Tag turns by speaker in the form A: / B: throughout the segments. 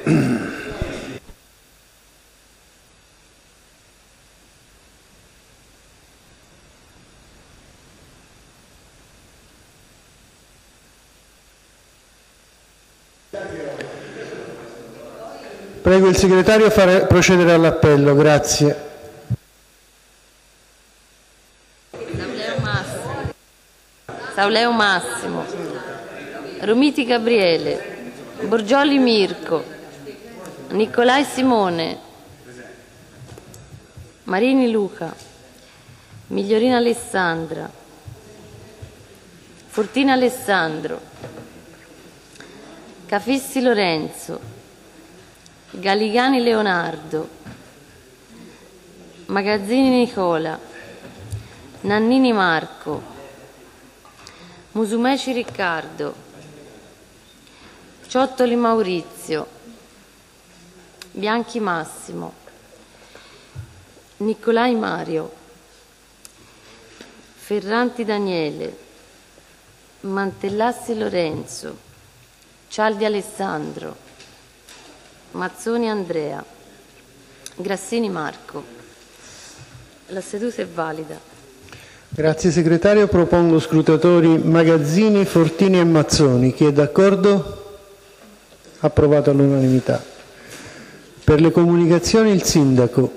A: Prego il segretario a procedere all'appello. Grazie.
B: Sauleo Massimo, Romiti Gabriele, Borgioli Mirko, Nicolai Simone, Marini Luca, Migliorina Alessandra, Fortina Alessandro, Cafissi Lorenzo, Galigani Leonardo, Magazzini Nicola, Nannini Marco, Musumeci Riccardo, Ciottoli Maurizio, Bianchi Massimo, Nicolai Mario, Ferranti Daniele, Mantellassi Lorenzo, Cialdi Alessandro, Mazzoni Andrea, Grassini Marco. La seduta è valida.
A: Grazie segretario. Propongo scrutatori Magazzini, Fortini e Mazzoni. Chi è d'accordo? Approvato all'unanimità. Per le comunicazioni il sindaco.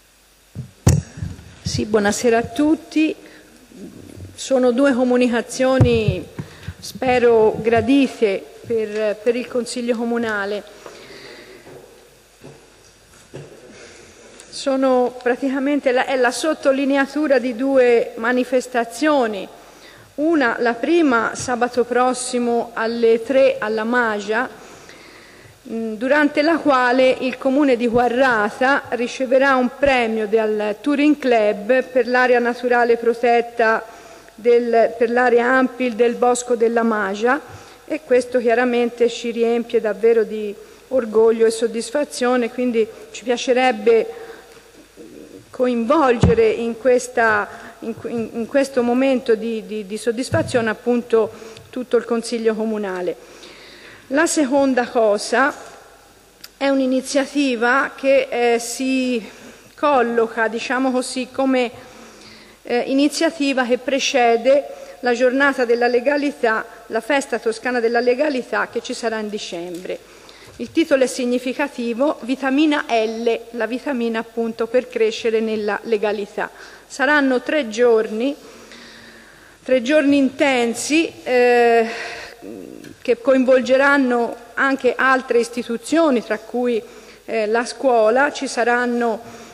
C: Sì, buonasera a tutti. Sono due comunicazioni, spero gradite per il Consiglio Comunale. Sono praticamente la sottolineatura di due manifestazioni. Una, la prima, sabato prossimo alle 3 alla Magia, durante la quale il Comune di Guarrata riceverà un premio dal Touring Club per l'area naturale protetta per l'area Ampil del Bosco della Magia, e questo chiaramente ci riempie davvero di orgoglio e soddisfazione, quindi ci piacerebbe coinvolgere in questo momento di soddisfazione appunto tutto il Consiglio Comunale. La seconda cosa è un'iniziativa che si colloca, diciamo così, come iniziativa che precede la giornata della legalità, la festa toscana della legalità che ci sarà in dicembre. Il titolo è significativo: Vitamina L, la vitamina appunto per crescere nella legalità. Saranno 3 giorni intensi che coinvolgeranno anche altre istituzioni, tra cui la scuola. Ci saranno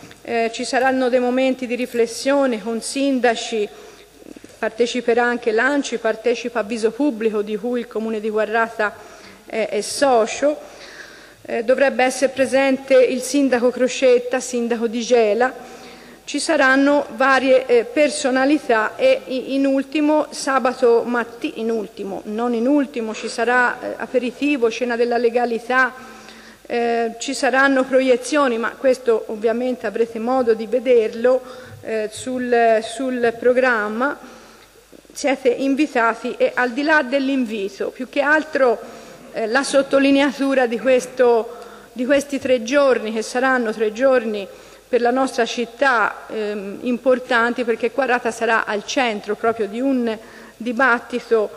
C: dei momenti di riflessione con sindaci, parteciperà anche l'ANCI, partecipa Avviso Pubblico, di cui il Comune di Guarrata è socio. Dovrebbe essere presente il sindaco Crocetta, sindaco di Gela. Ci saranno varie personalità e in ultimo sabato mattina, non in ultimo, ci sarà aperitivo, cena della legalità, ci saranno proiezioni, ma questo ovviamente avrete modo di vederlo sul programma. Siete invitati, e al di là dell'invito, più che altro la sottolineatura di questi 3 giorni, che saranno 3 giorni per la nostra città importanti, perché Guarrata sarà al centro proprio di un dibattito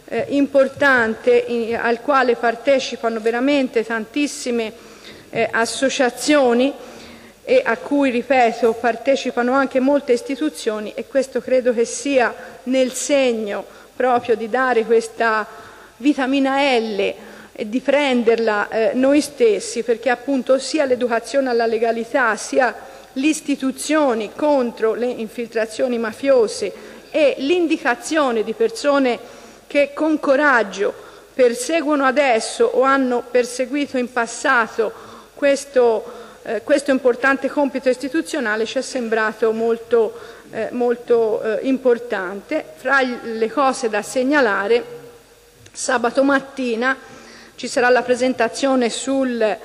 C: importante al quale partecipano veramente tantissime associazioni e a cui, ripeto, partecipano anche molte istituzioni, e questo credo che sia nel segno proprio di dare questa vitamina L e di prenderla noi stessi, perché appunto sia l'educazione alla legalità, sia le istituzioni contro le infiltrazioni mafiose e l'indicazione di persone che con coraggio perseguono adesso o hanno perseguito in passato questo importante compito istituzionale ci è sembrato molto importante. Fra le cose da segnalare, sabato mattina ci sarà la presentazione sul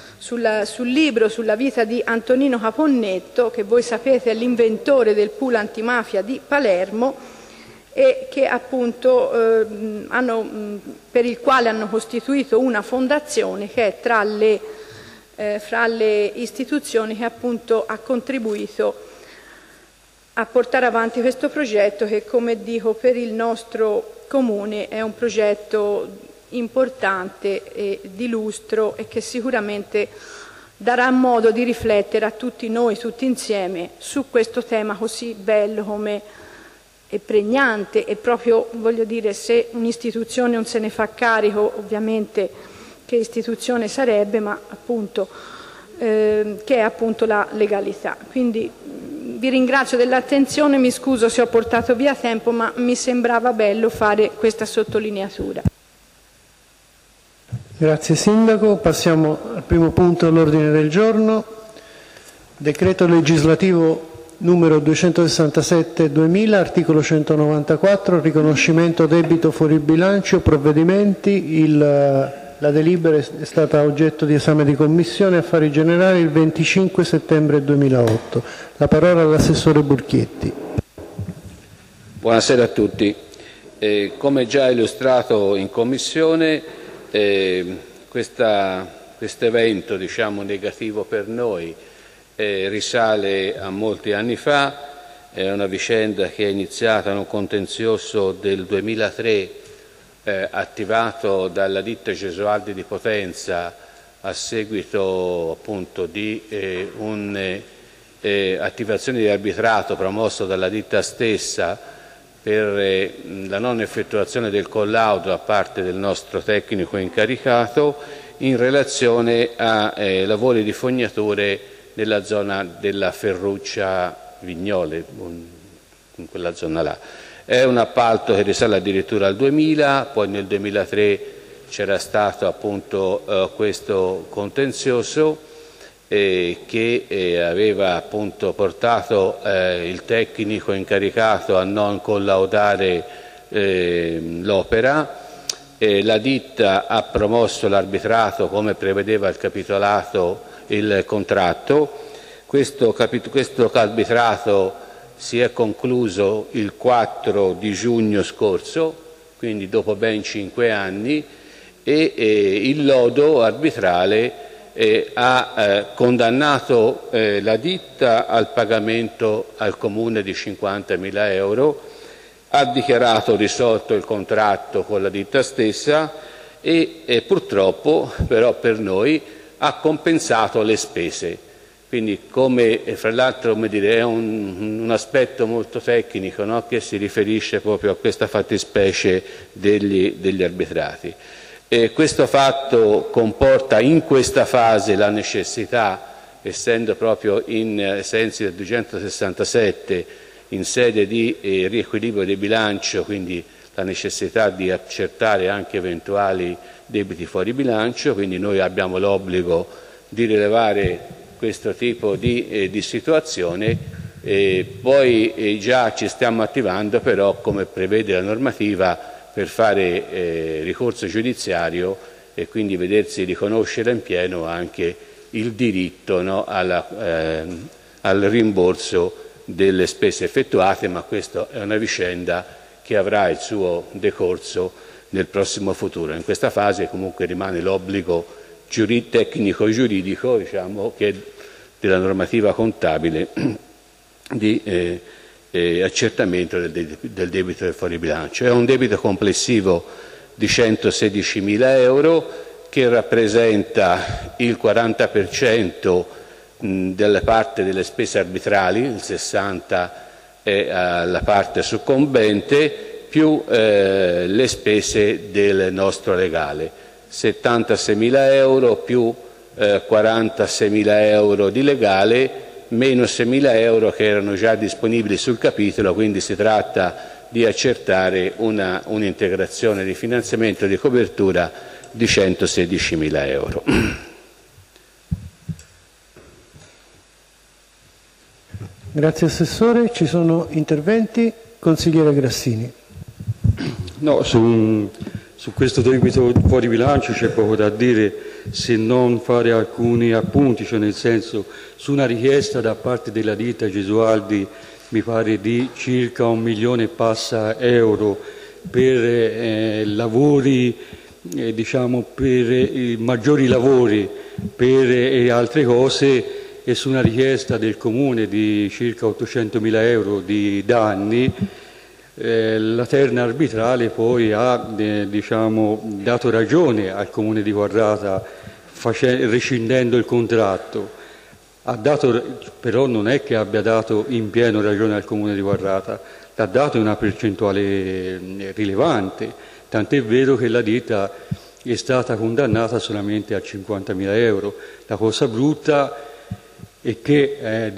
C: libro sulla vita di Antonino Caponnetto, che voi sapete è l'inventore del pool antimafia di Palermo, e che appunto per il quale hanno costituito una fondazione che è tra le fra le istituzioni che appunto ha contribuito a portare avanti questo progetto che, come dico, per il nostro Comune è un progetto importante e di lustro e che sicuramente darà modo di riflettere a tutti noi, tutti insieme, su questo tema così bello come è pregnante e proprio, voglio dire, se un'istituzione non se ne fa carico, ovviamente che istituzione sarebbe, ma appunto che è appunto la legalità. Quindi vi ringrazio dell'attenzione, mi scuso se ho portato via tempo, ma mi sembrava bello fare questa sottolineatura.
A: Grazie Sindaco. Passiamo al primo punto all'ordine del giorno. Decreto legislativo numero 267/2000, articolo 194, riconoscimento debito fuori bilancio, provvedimenti. La delibera è stata oggetto di esame di Commissione Affari Generali il 25 settembre 2008. La parola all'assessore Burchietti.
D: Buonasera a tutti. Come già illustrato in Commissione, questo evento, diciamo, negativo per noi risale a molti anni fa. È una vicenda che è iniziata in un contenzioso del 2003 attivato dalla ditta Gesualdi di Potenza a seguito appunto di un'attivazione di arbitrato promosso dalla ditta stessa per la non effettuazione del collaudo da parte del nostro tecnico incaricato in relazione a lavori di fognature nella zona della Ferruccia Vignole, in quella zona là. È un appalto che risale addirittura al 2000, poi nel 2003 c'era stato appunto questo contenzioso che aveva appunto portato il tecnico incaricato a non collaudare l'opera. La ditta ha promosso l'arbitrato come prevedeva il capitolato, il contratto. Questo arbitrato si è concluso il 4 di giugno scorso, quindi dopo ben 5 anni, e il lodo arbitrale ha condannato la ditta al pagamento al Comune di 50.000 euro, ha dichiarato risolto il contratto con la ditta stessa e purtroppo però per noi ha compensato le spese. Quindi, come fra l'altro è un aspetto molto tecnico, no? Che si riferisce proprio a questa fattispecie degli arbitrati. Questo fatto comporta in questa fase la necessità, essendo proprio in sensi del 267 in sede di riequilibrio del bilancio, quindi la necessità di accertare anche eventuali debiti fuori bilancio, quindi noi abbiamo l'obbligo di rilevare questo tipo di situazione. Poi già ci stiamo attivando però, come prevede la normativa, per fare ricorso giudiziario e quindi vedersi riconoscere in pieno anche il diritto, no, al rimborso delle spese effettuate, ma questa è una vicenda che avrà il suo decorso nel prossimo futuro. In questa fase comunque rimane l'obbligo tecnico-giuridico, diciamo, che della normativa contabile di accertamento del debito del fuori bilancio. È un debito complessivo di 116.000 euro che rappresenta il 40% della parte delle spese arbitrali, il 60% è la parte succombente, più le spese del nostro legale. 76.000 euro più 46.000 euro di legale, meno 6.000 euro che erano già disponibili sul capitolo, quindi si tratta di accertare un'integrazione di finanziamento di copertura di 116.000 euro.
A: Grazie Assessore. Ci sono interventi? Consigliere Grassini.
E: No, su questo debito fuori bilancio c'è poco da dire, se non fare alcuni appunti, cioè nel senso, su una richiesta da parte della ditta Gesualdi, mi pare di circa 1 milione e passa euro per lavori, diciamo per maggiori lavori e altre cose, e su una richiesta del Comune di circa 800.000 euro di danni, la terna arbitrale poi ha dato ragione al Comune di Quarrata rescindendo il contratto. Però non è che abbia dato in pieno ragione al Comune di Quarrata, l'ha dato una percentuale rilevante, tant'è vero che la ditta è stata condannata solamente a 50.000 euro. La cosa brutta è che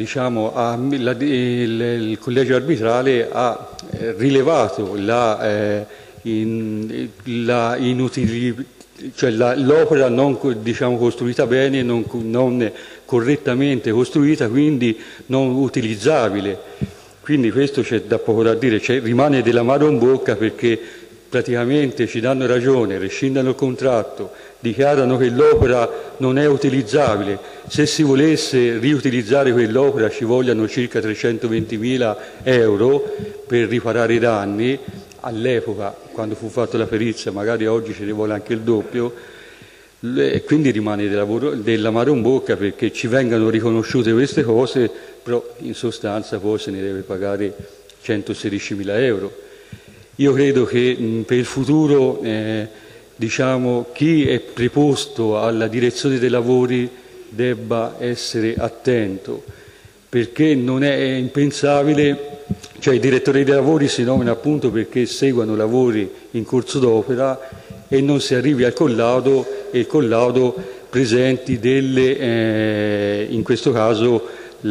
E: il collegio arbitrale ha rilevato l'opera non costruita bene, non correttamente costruita, quindi non utilizzabile. Quindi questo c'è da poco da dire, rimane dell'amaro in bocca, perché praticamente ci danno ragione, rescindono il contratto, dichiarano che l'opera non è utilizzabile. Se si volesse riutilizzare quell'opera ci vogliono circa 320.000 euro per riparare i danni. All'epoca, quando fu fatta la perizia, magari oggi ce ne vuole anche il doppio, quindi rimane dell'amaro in bocca, perché ci vengano riconosciute queste cose, però in sostanza poi se ne deve pagare 116.000 euro. Io credo che per il futuro chi è preposto alla direzione dei lavori debba essere attento, perché non è impensabile, i direttori dei lavori si nominano appunto perché seguono lavori in corso d'opera e non si arrivi al collaudo, e il collaudo presenti in questo caso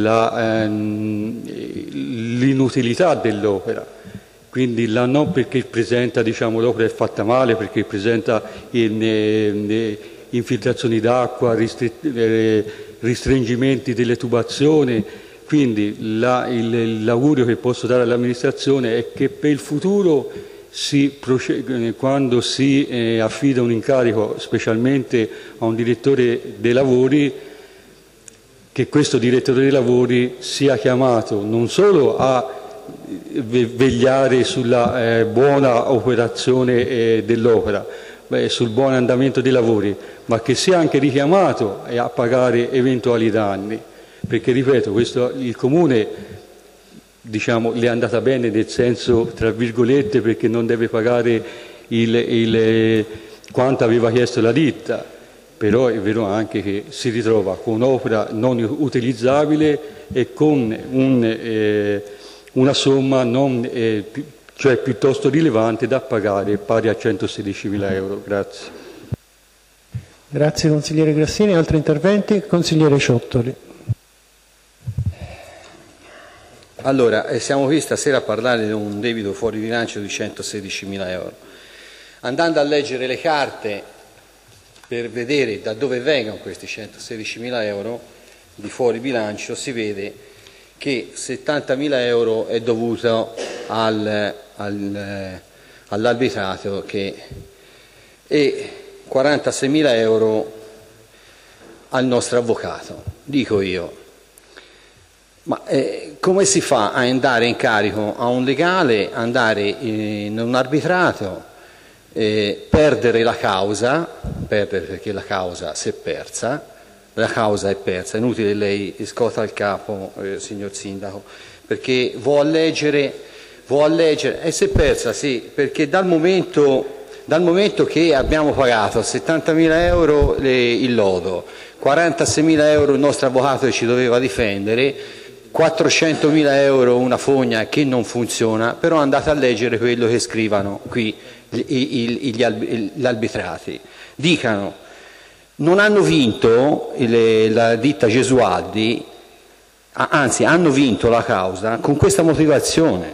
E: l'inutilità dell'opera. Quindi non perché presenta, l'opera è fatta male, perché presenta infiltrazioni d'acqua, ristringimenti delle tubazioni. Quindi l'augurio che posso dare all'amministrazione è che per il futuro, quando si affida un incarico, specialmente a un direttore dei lavori, che questo direttore dei lavori sia chiamato non solo a vegliare sulla buona operazione dell'opera, sul buon andamento dei lavori, ma che sia anche richiamato a pagare eventuali danni, perché ripeto, il Comune le è andata bene, nel senso tra virgolette, perché non deve pagare quanto aveva chiesto la ditta, però è vero anche che si ritrova con un'opera non utilizzabile e con una somma piuttosto rilevante da pagare, pari a 116.000 euro. Grazie.
A: Grazie consigliere Grassini. Altri interventi? Consigliere Ciottoli.
F: Allora, siamo qui stasera a parlare di un debito fuori bilancio di 116.000 euro. Andando a leggere le carte per vedere da dove vengono questi 116.000 euro di fuori bilancio, si vede che 70.000 euro è dovuto all'arbitrato e 46.000 euro al nostro avvocato. Dico io, ma come si fa a andare in carico a un legale, andare in un arbitrato, perdere la causa, perché la causa si è persa, la causa è persa, è inutile lei scotta il capo, signor Sindaco, perché vuol leggere, e si è persa, sì, perché dal momento che abbiamo pagato 70.000 euro il lodo, 46.000 euro il nostro avvocato ci doveva difendere, 400.000 euro una fogna che non funziona, però andate a leggere quello che scrivano qui gli arbitrati. Dicano, non hanno vinto la ditta Gesualdi, anzi hanno vinto la causa con questa motivazione.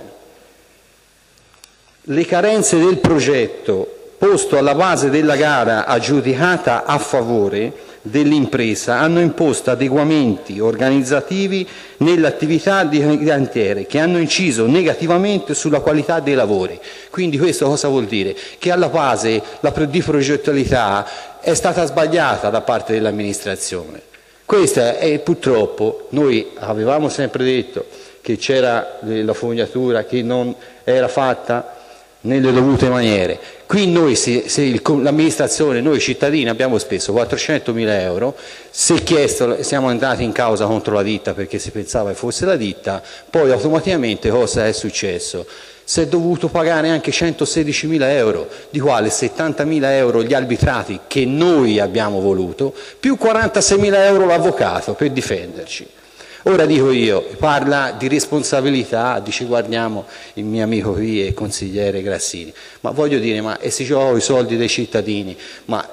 F: Le carenze del progetto posto alla base della gara aggiudicata a favore dell'impresa hanno imposto adeguamenti organizzativi nell'attività di cantiere che hanno inciso negativamente sulla qualità dei lavori. Quindi questo cosa vuol dire? Che alla base di progettualità è stata sbagliata da parte dell'amministrazione. Questa è purtroppo, noi avevamo sempre detto che c'era la fognatura che non era fatta, nelle dovute maniere. Qui noi, se l'amministrazione, noi cittadini abbiamo speso 400.000 euro, si è chiesto, siamo andati in causa contro la ditta perché si pensava che fosse la ditta, poi automaticamente cosa è successo? Si è dovuto pagare anche 116.000 euro, di quale 70.000 euro gli arbitrati che noi abbiamo voluto, più 46.000 euro l'avvocato per difenderci. Ora dico io, parla di responsabilità, dice guardiamo il mio amico qui è consigliere Grassini, ma voglio dire, ma e si giocano i soldi dei cittadini, ma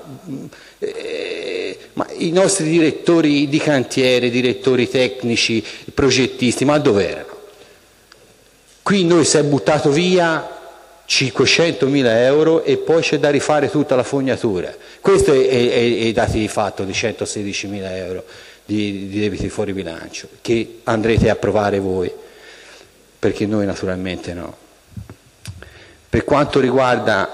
F: i nostri direttori di cantiere, direttori tecnici, progettisti, ma dov'erano? Qui noi si è buttato via 500.000 euro e poi c'è da rifare tutta la fognatura. Questo è i dati di fatto di 116.000 euro di debiti fuori bilancio che andrete a approvare voi, perché noi naturalmente no. Per quanto riguarda,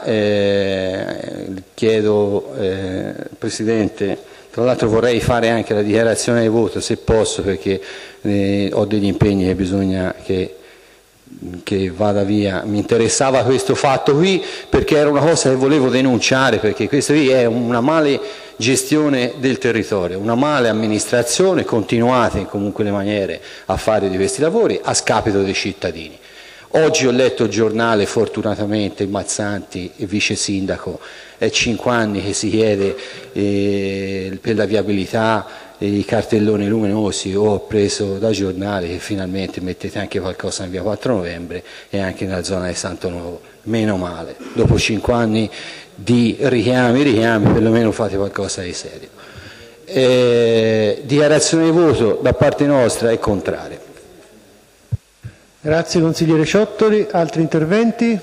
F: chiedo Presidente, tra l'altro vorrei fare anche la dichiarazione di voto se posso, perché ho degli impegni che bisogna che vada via. Mi interessava questo fatto qui perché era una cosa che volevo denunciare, perché questa qui è una male gestione del territorio, una male amministrazione, continuate in comunque le maniere a fare di questi lavori a scapito dei cittadini. Oggi ho letto il giornale, fortunatamente Mazzanti, vice sindaco, è 5 anni che si chiede per la viabilità i cartelloni luminosi. Ho preso da giornale che finalmente mettete anche qualcosa in via 4 novembre e anche nella zona di Santo Nuovo, meno male, dopo 5 anni di richiami, perlomeno fate qualcosa di serio. Dichiarazione di voto da parte nostra è contraria.
A: Grazie consigliere Ciottoli. Altri interventi?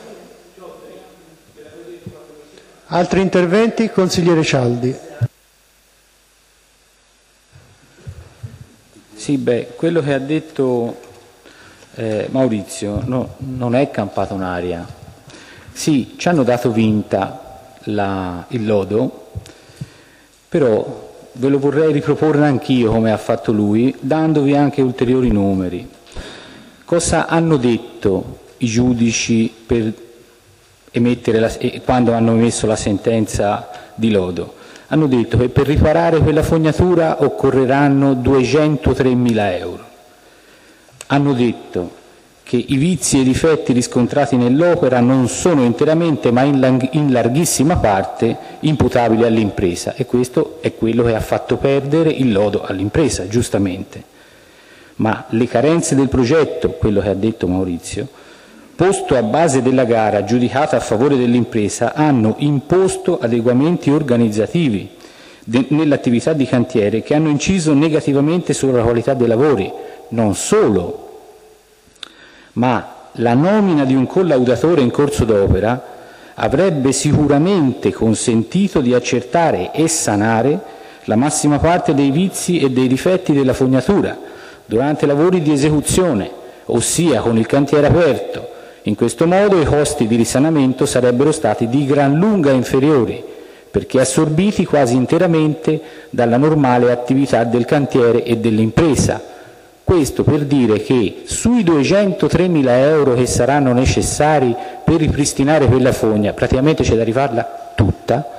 A: Altri interventi? Consigliere Cialdi.
G: Sì, quello che ha detto Maurizio non è campato in aria. Sì, ci hanno dato vinta il lodo, però ve lo vorrei riproporre anch'io come ha fatto lui, dandovi anche ulteriori numeri. Cosa hanno detto i giudici per quando hanno emesso la sentenza di lodo? Hanno detto che per riparare quella fognatura occorreranno 203.000 euro. Hanno detto che i vizi e i difetti riscontrati nell'opera non sono interamente ma in larghissima parte imputabili all'impresa, e questo è quello che ha fatto perdere il lodo all'impresa, giustamente. Ma le carenze del progetto, quello che ha detto Maurizio, posto a base della gara giudicata a favore dell'impresa, hanno imposto adeguamenti organizzativi nell'attività di cantiere che hanno inciso negativamente sulla qualità dei lavori. Non solo, ma la nomina di un collaudatore in corso d'opera avrebbe sicuramente consentito di accertare e sanare la massima parte dei vizi e dei difetti della fognatura durante lavori di esecuzione, ossia con il cantiere aperto. In questo modo i costi di risanamento sarebbero stati di gran lunga inferiori, perché assorbiti quasi interamente dalla normale attività del cantiere e dell'impresa. Questo per dire che sui 203.000 euro che saranno necessari per ripristinare quella fogna, praticamente c'è da rifarla tutta,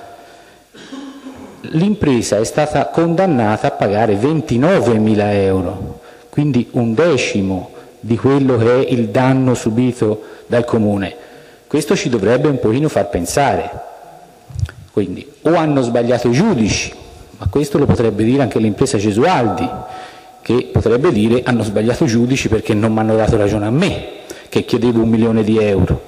G: l'impresa è stata condannata a pagare 29.000 euro, quindi 1/10 di quello che è il danno subito dal Comune. Questo ci dovrebbe un pochino far pensare. Quindi o hanno sbagliato i giudici, ma questo lo potrebbe dire anche l'impresa Gesualdi, che potrebbe dire hanno sbagliato i giudici perché non mi hanno dato ragione a me, che chiedevo 1 milione di euro.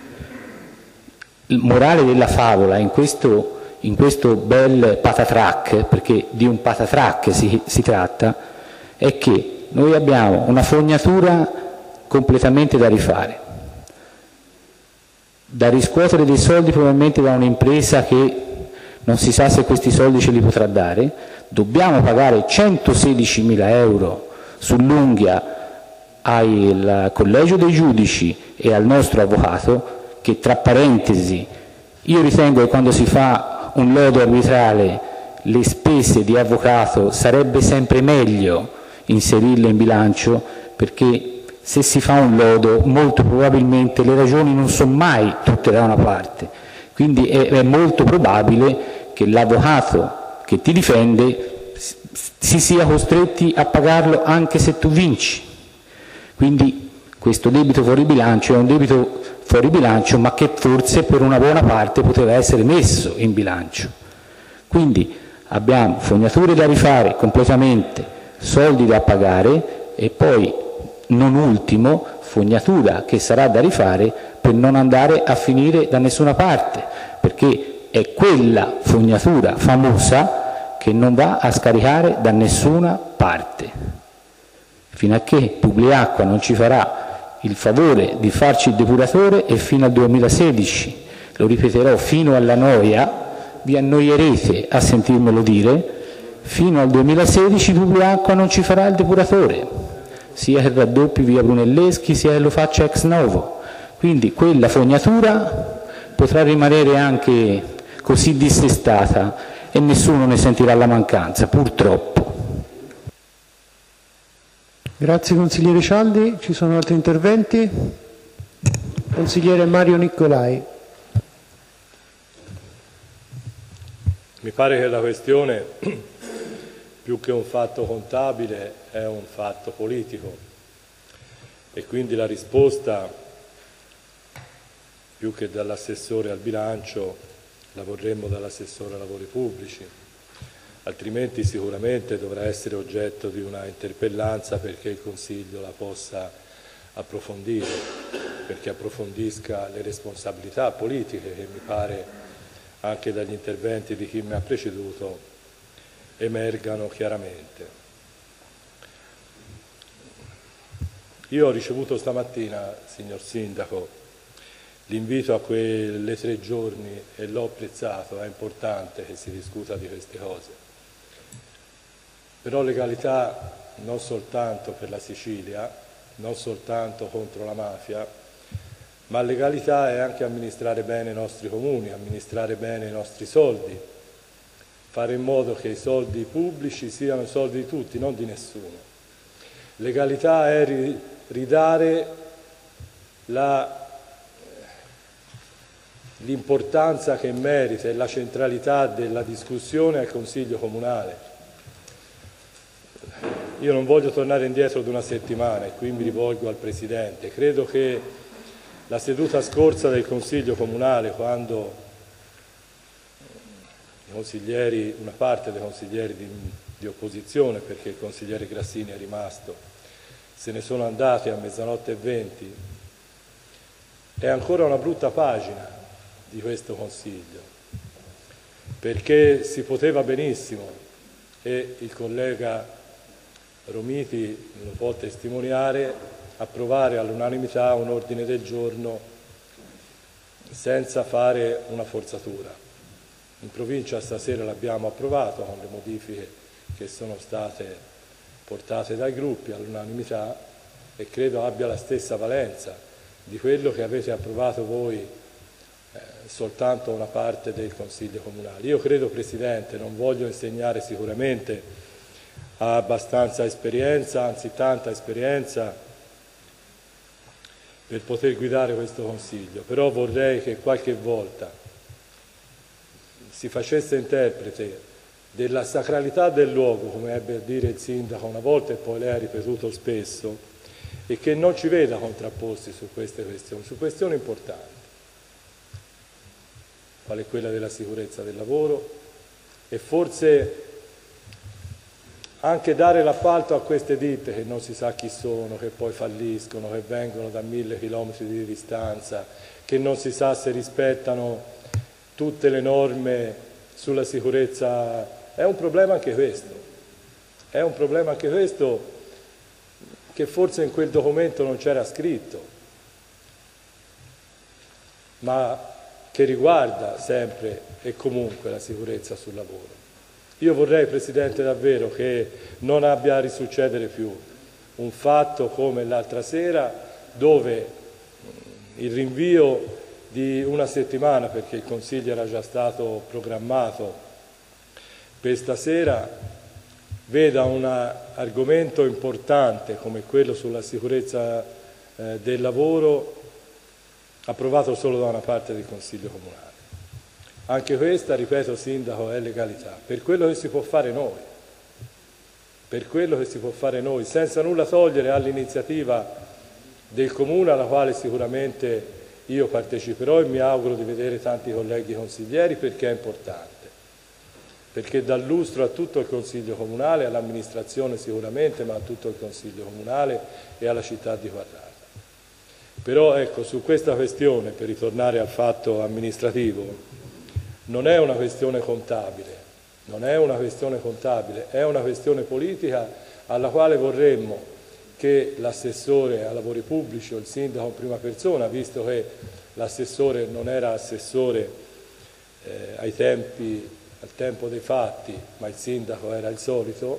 G: Il morale della favola in questo bel patatrack, perché di un patatrack si tratta, è che noi abbiamo una fognatura completamente da rifare, da riscuotere dei soldi probabilmente da un'impresa che non si sa se questi soldi ce li potrà dare, dobbiamo pagare 116.000 euro sull'unghia al collegio dei giudici e al nostro avvocato, che tra parentesi io ritengo che quando si fa un lodo arbitrale le spese di avvocato sarebbe sempre meglio inserirle in bilancio, perché se si fa un lodo molto probabilmente le ragioni non sono mai tutte da una parte, quindi è molto probabile che l'avvocato che ti difende si sia costretti a pagarlo anche se tu vinci. Quindi questo debito fuori bilancio è un debito fuori bilancio, ma che forse per una buona parte poteva essere messo in bilancio. Quindi abbiamo fognature da rifare completamente, soldi da pagare e poi, non ultimo, fognatura che sarà da rifare per non andare a finire da nessuna parte, perché è quella fognatura famosa che non va a scaricare da nessuna parte. Fino a che Publiacqua non ci farà il favore di farci il depuratore, e fino al 2016, lo ripeterò fino alla noia, vi annoierete a sentirmelo dire, fino al 2016 Publiacqua non ci farà il depuratore, sia che raddoppi via Brunelleschi, sia che lo faccia ex novo. Quindi quella fognatura potrà rimanere anche così dissestata e nessuno ne sentirà la mancanza, purtroppo.
A: Grazie consigliere Cialdi. Ci sono altri interventi? Consigliere Mario Nicolai.
H: Mi pare che la questione, più che un fatto contabile, è un fatto politico e quindi la risposta, più che dall'assessore al bilancio, la vorremmo dall'assessore ai lavori pubblici, altrimenti sicuramente dovrà essere oggetto di una interpellanza perché il Consiglio la possa approfondire, perché approfondisca le responsabilità politiche che mi pare anche dagli interventi di chi mi ha preceduto emergano chiaramente. Io ho ricevuto stamattina, signor Sindaco, l'invito a quelle 3 giorni e l'ho apprezzato, è importante che si discuta di queste cose. Però legalità non soltanto per la Sicilia, non soltanto contro la mafia, ma legalità è anche amministrare bene i nostri comuni, amministrare bene i nostri soldi, fare in modo che i soldi pubblici siano i soldi di tutti, non di nessuno. Legalità è ridare l'importanza che merita e la centralità della discussione al Consiglio Comunale. Io non voglio tornare indietro di una settimana e qui mi rivolgo al Presidente. Credo che la seduta scorsa del Consiglio Comunale, quando i consiglieri, una parte dei consiglieri di opposizione, perché il consigliere Grassini è rimasto, se ne sono andati a 00:20, è ancora una brutta pagina di questo Consiglio, perché si poteva benissimo, e il collega Romiti lo può testimoniare, approvare all'unanimità un ordine del giorno senza fare una forzatura. In provincia stasera l'abbiamo approvato con le modifiche che sono state portate dai gruppi all'unanimità e credo abbia la stessa valenza di quello che avete approvato voi soltanto una parte del Consiglio Comunale. Io credo, Presidente, non voglio insegnare sicuramente, ha abbastanza esperienza, anzi tanta esperienza, per poter guidare questo Consiglio, però vorrei che qualche volta si facesse interprete della sacralità del luogo, come ebbe a dire il Sindaco una volta e poi lei ha ripetuto spesso, e che non ci veda contrapposti su queste questioni, su questioni importanti, quale quella della sicurezza del lavoro, e forse anche dare l'appalto a queste ditte che non si sa chi sono, che poi falliscono, che vengono da 1000 chilometri di distanza, che non si sa se rispettano tutte le norme sulla sicurezza. È un problema anche questo. È un problema anche questo che forse in quel documento non c'era scritto, ma che riguarda sempre e comunque la sicurezza sul lavoro. Io vorrei, Presidente, davvero che non abbia a risuccedere più un fatto come l'altra sera, dove il rinvio di una settimana, perché il Consiglio era già stato programmato per stasera, veda un argomento importante come quello sulla sicurezza del lavoro approvato solo da una parte del Consiglio Comunale. Anche questa, ripeto Sindaco, è legalità, per quello che si può fare noi, senza nulla togliere all'iniziativa del Comune, alla quale sicuramente io parteciperò e mi auguro di vedere tanti colleghi consiglieri, perché è importante, perché dà lustro a tutto il Consiglio Comunale, all'amministrazione sicuramente, ma a tutto il Consiglio Comunale e alla città di Quadrata. Però ecco, su questa questione, per ritornare al fatto amministrativo, non è una questione contabile, è una questione politica alla quale vorremmo che l'assessore ai lavori pubblici o il sindaco in prima persona, visto che l'assessore non era assessore al tempo dei fatti, ma il sindaco era il solito,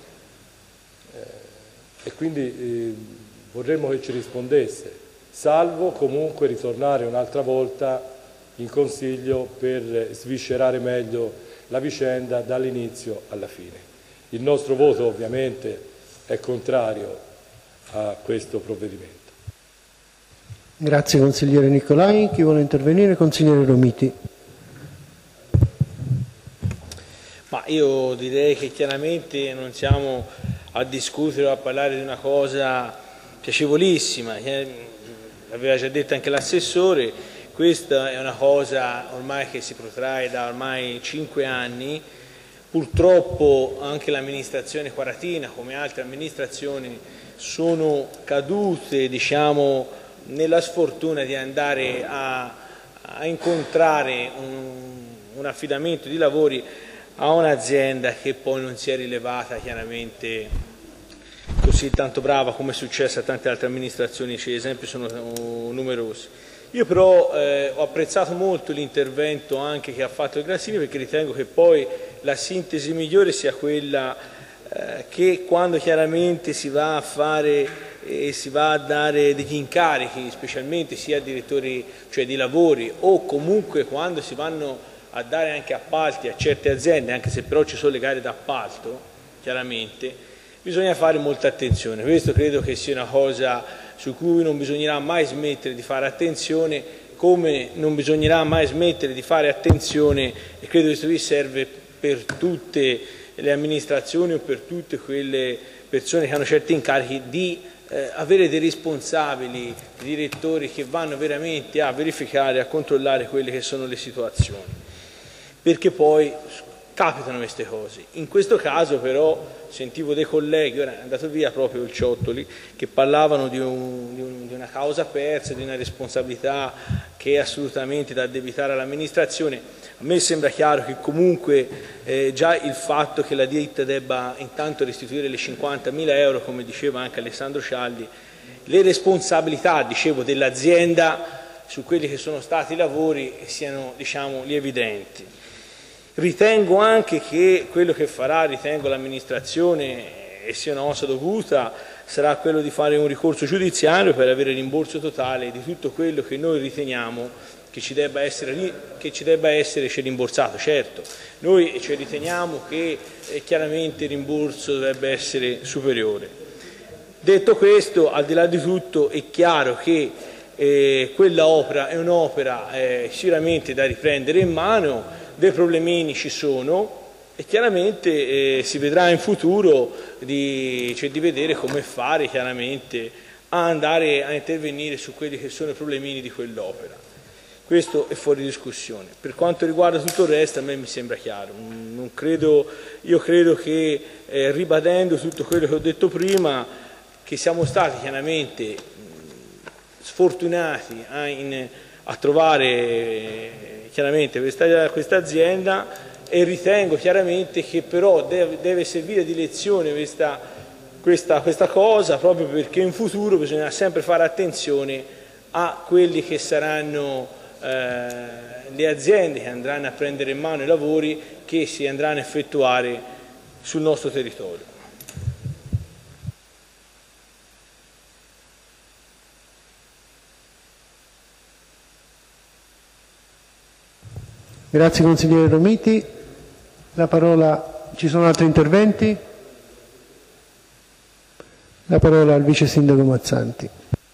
H: e quindi vorremmo che ci rispondesse, salvo comunque ritornare un'altra volta in Consiglio per sviscerare meglio la vicenda dall'inizio alla fine. Il nostro voto ovviamente è contrario a questo provvedimento.
A: Grazie consigliere Nicolai. Chi vuole intervenire? Consigliere Romiti.
I: Ma io direi che chiaramente non siamo a discutere o a parlare di una cosa piacevolissima, l'aveva già detto anche l'assessore. Questa è una cosa ormai che si protrae da ormai 5 anni, purtroppo anche l'amministrazione quaratina, come altre amministrazioni, sono cadute, diciamo, nella sfortuna di andare a incontrare un affidamento di lavori a un'azienda che poi non si è rilevata chiaramente così tanto brava come è successo a tante altre amministrazioni, gli esempi sono numerosi. Io però ho apprezzato molto l'intervento anche che ha fatto il Grassini, perché ritengo che poi la sintesi migliore sia quella che quando chiaramente si va a fare e si va a dare degli incarichi, specialmente sia a direttori, cioè di lavori, o comunque quando si vanno a dare anche appalti a certe aziende, anche se però ci sono le gare d'appalto, chiaramente, bisogna fare molta attenzione. Questo credo che sia una cosa su cui non bisognerà mai smettere di fare attenzione, come non bisognerà mai smettere di fare attenzione, e credo che questo qui serve per tutte le amministrazioni o per tutte quelle persone che hanno certi incarichi, di avere dei responsabili, dei direttori che vanno veramente a verificare, a controllare quelle che sono le situazioni, perché poi capitano queste cose. In questo caso però sentivo dei colleghi, ora è andato via proprio il Ciottoli, che parlavano di una causa persa, di una responsabilità che è assolutamente da addebitare all'amministrazione. A me sembra chiaro che comunque già il fatto che la ditta debba intanto restituire le 50.000 euro, come diceva anche Alessandro Cialdi, le responsabilità, dicevo, dell'azienda su quelli che sono stati i lavori siano, diciamo, evidenti. Ritengo anche che quello che farà, l'amministrazione, e sia una cosa dovuta, sarà quello di fare un ricorso giudiziario per avere rimborso totale di tutto quello che noi riteniamo che ci debba essere rimborsato. Certo, noi ci riteniamo che chiaramente il rimborso dovrebbe essere superiore. Detto questo, al di là di tutto, è chiaro che quella opera è un'opera sicuramente da riprendere in mano. Dei problemini ci sono e chiaramente si vedrà in futuro di vedere come fare chiaramente a andare a intervenire su quelli che sono i problemini di quell'opera. Questo è fuori discussione. Per quanto riguarda tutto il resto, a me mi sembra chiaro. Io credo che ribadendo tutto quello che ho detto prima, che siamo stati chiaramente sfortunati a trovare chiaramente questa azienda, e ritengo chiaramente che però deve servire di lezione questa cosa, proprio perché in futuro bisogna sempre fare attenzione a quelli che saranno le aziende che andranno a prendere in mano i lavori che si andranno a effettuare sul nostro territorio.
A: Grazie consigliere Romiti. La parola, ci sono altri interventi? La parola al Vice Sindaco Mazzanti.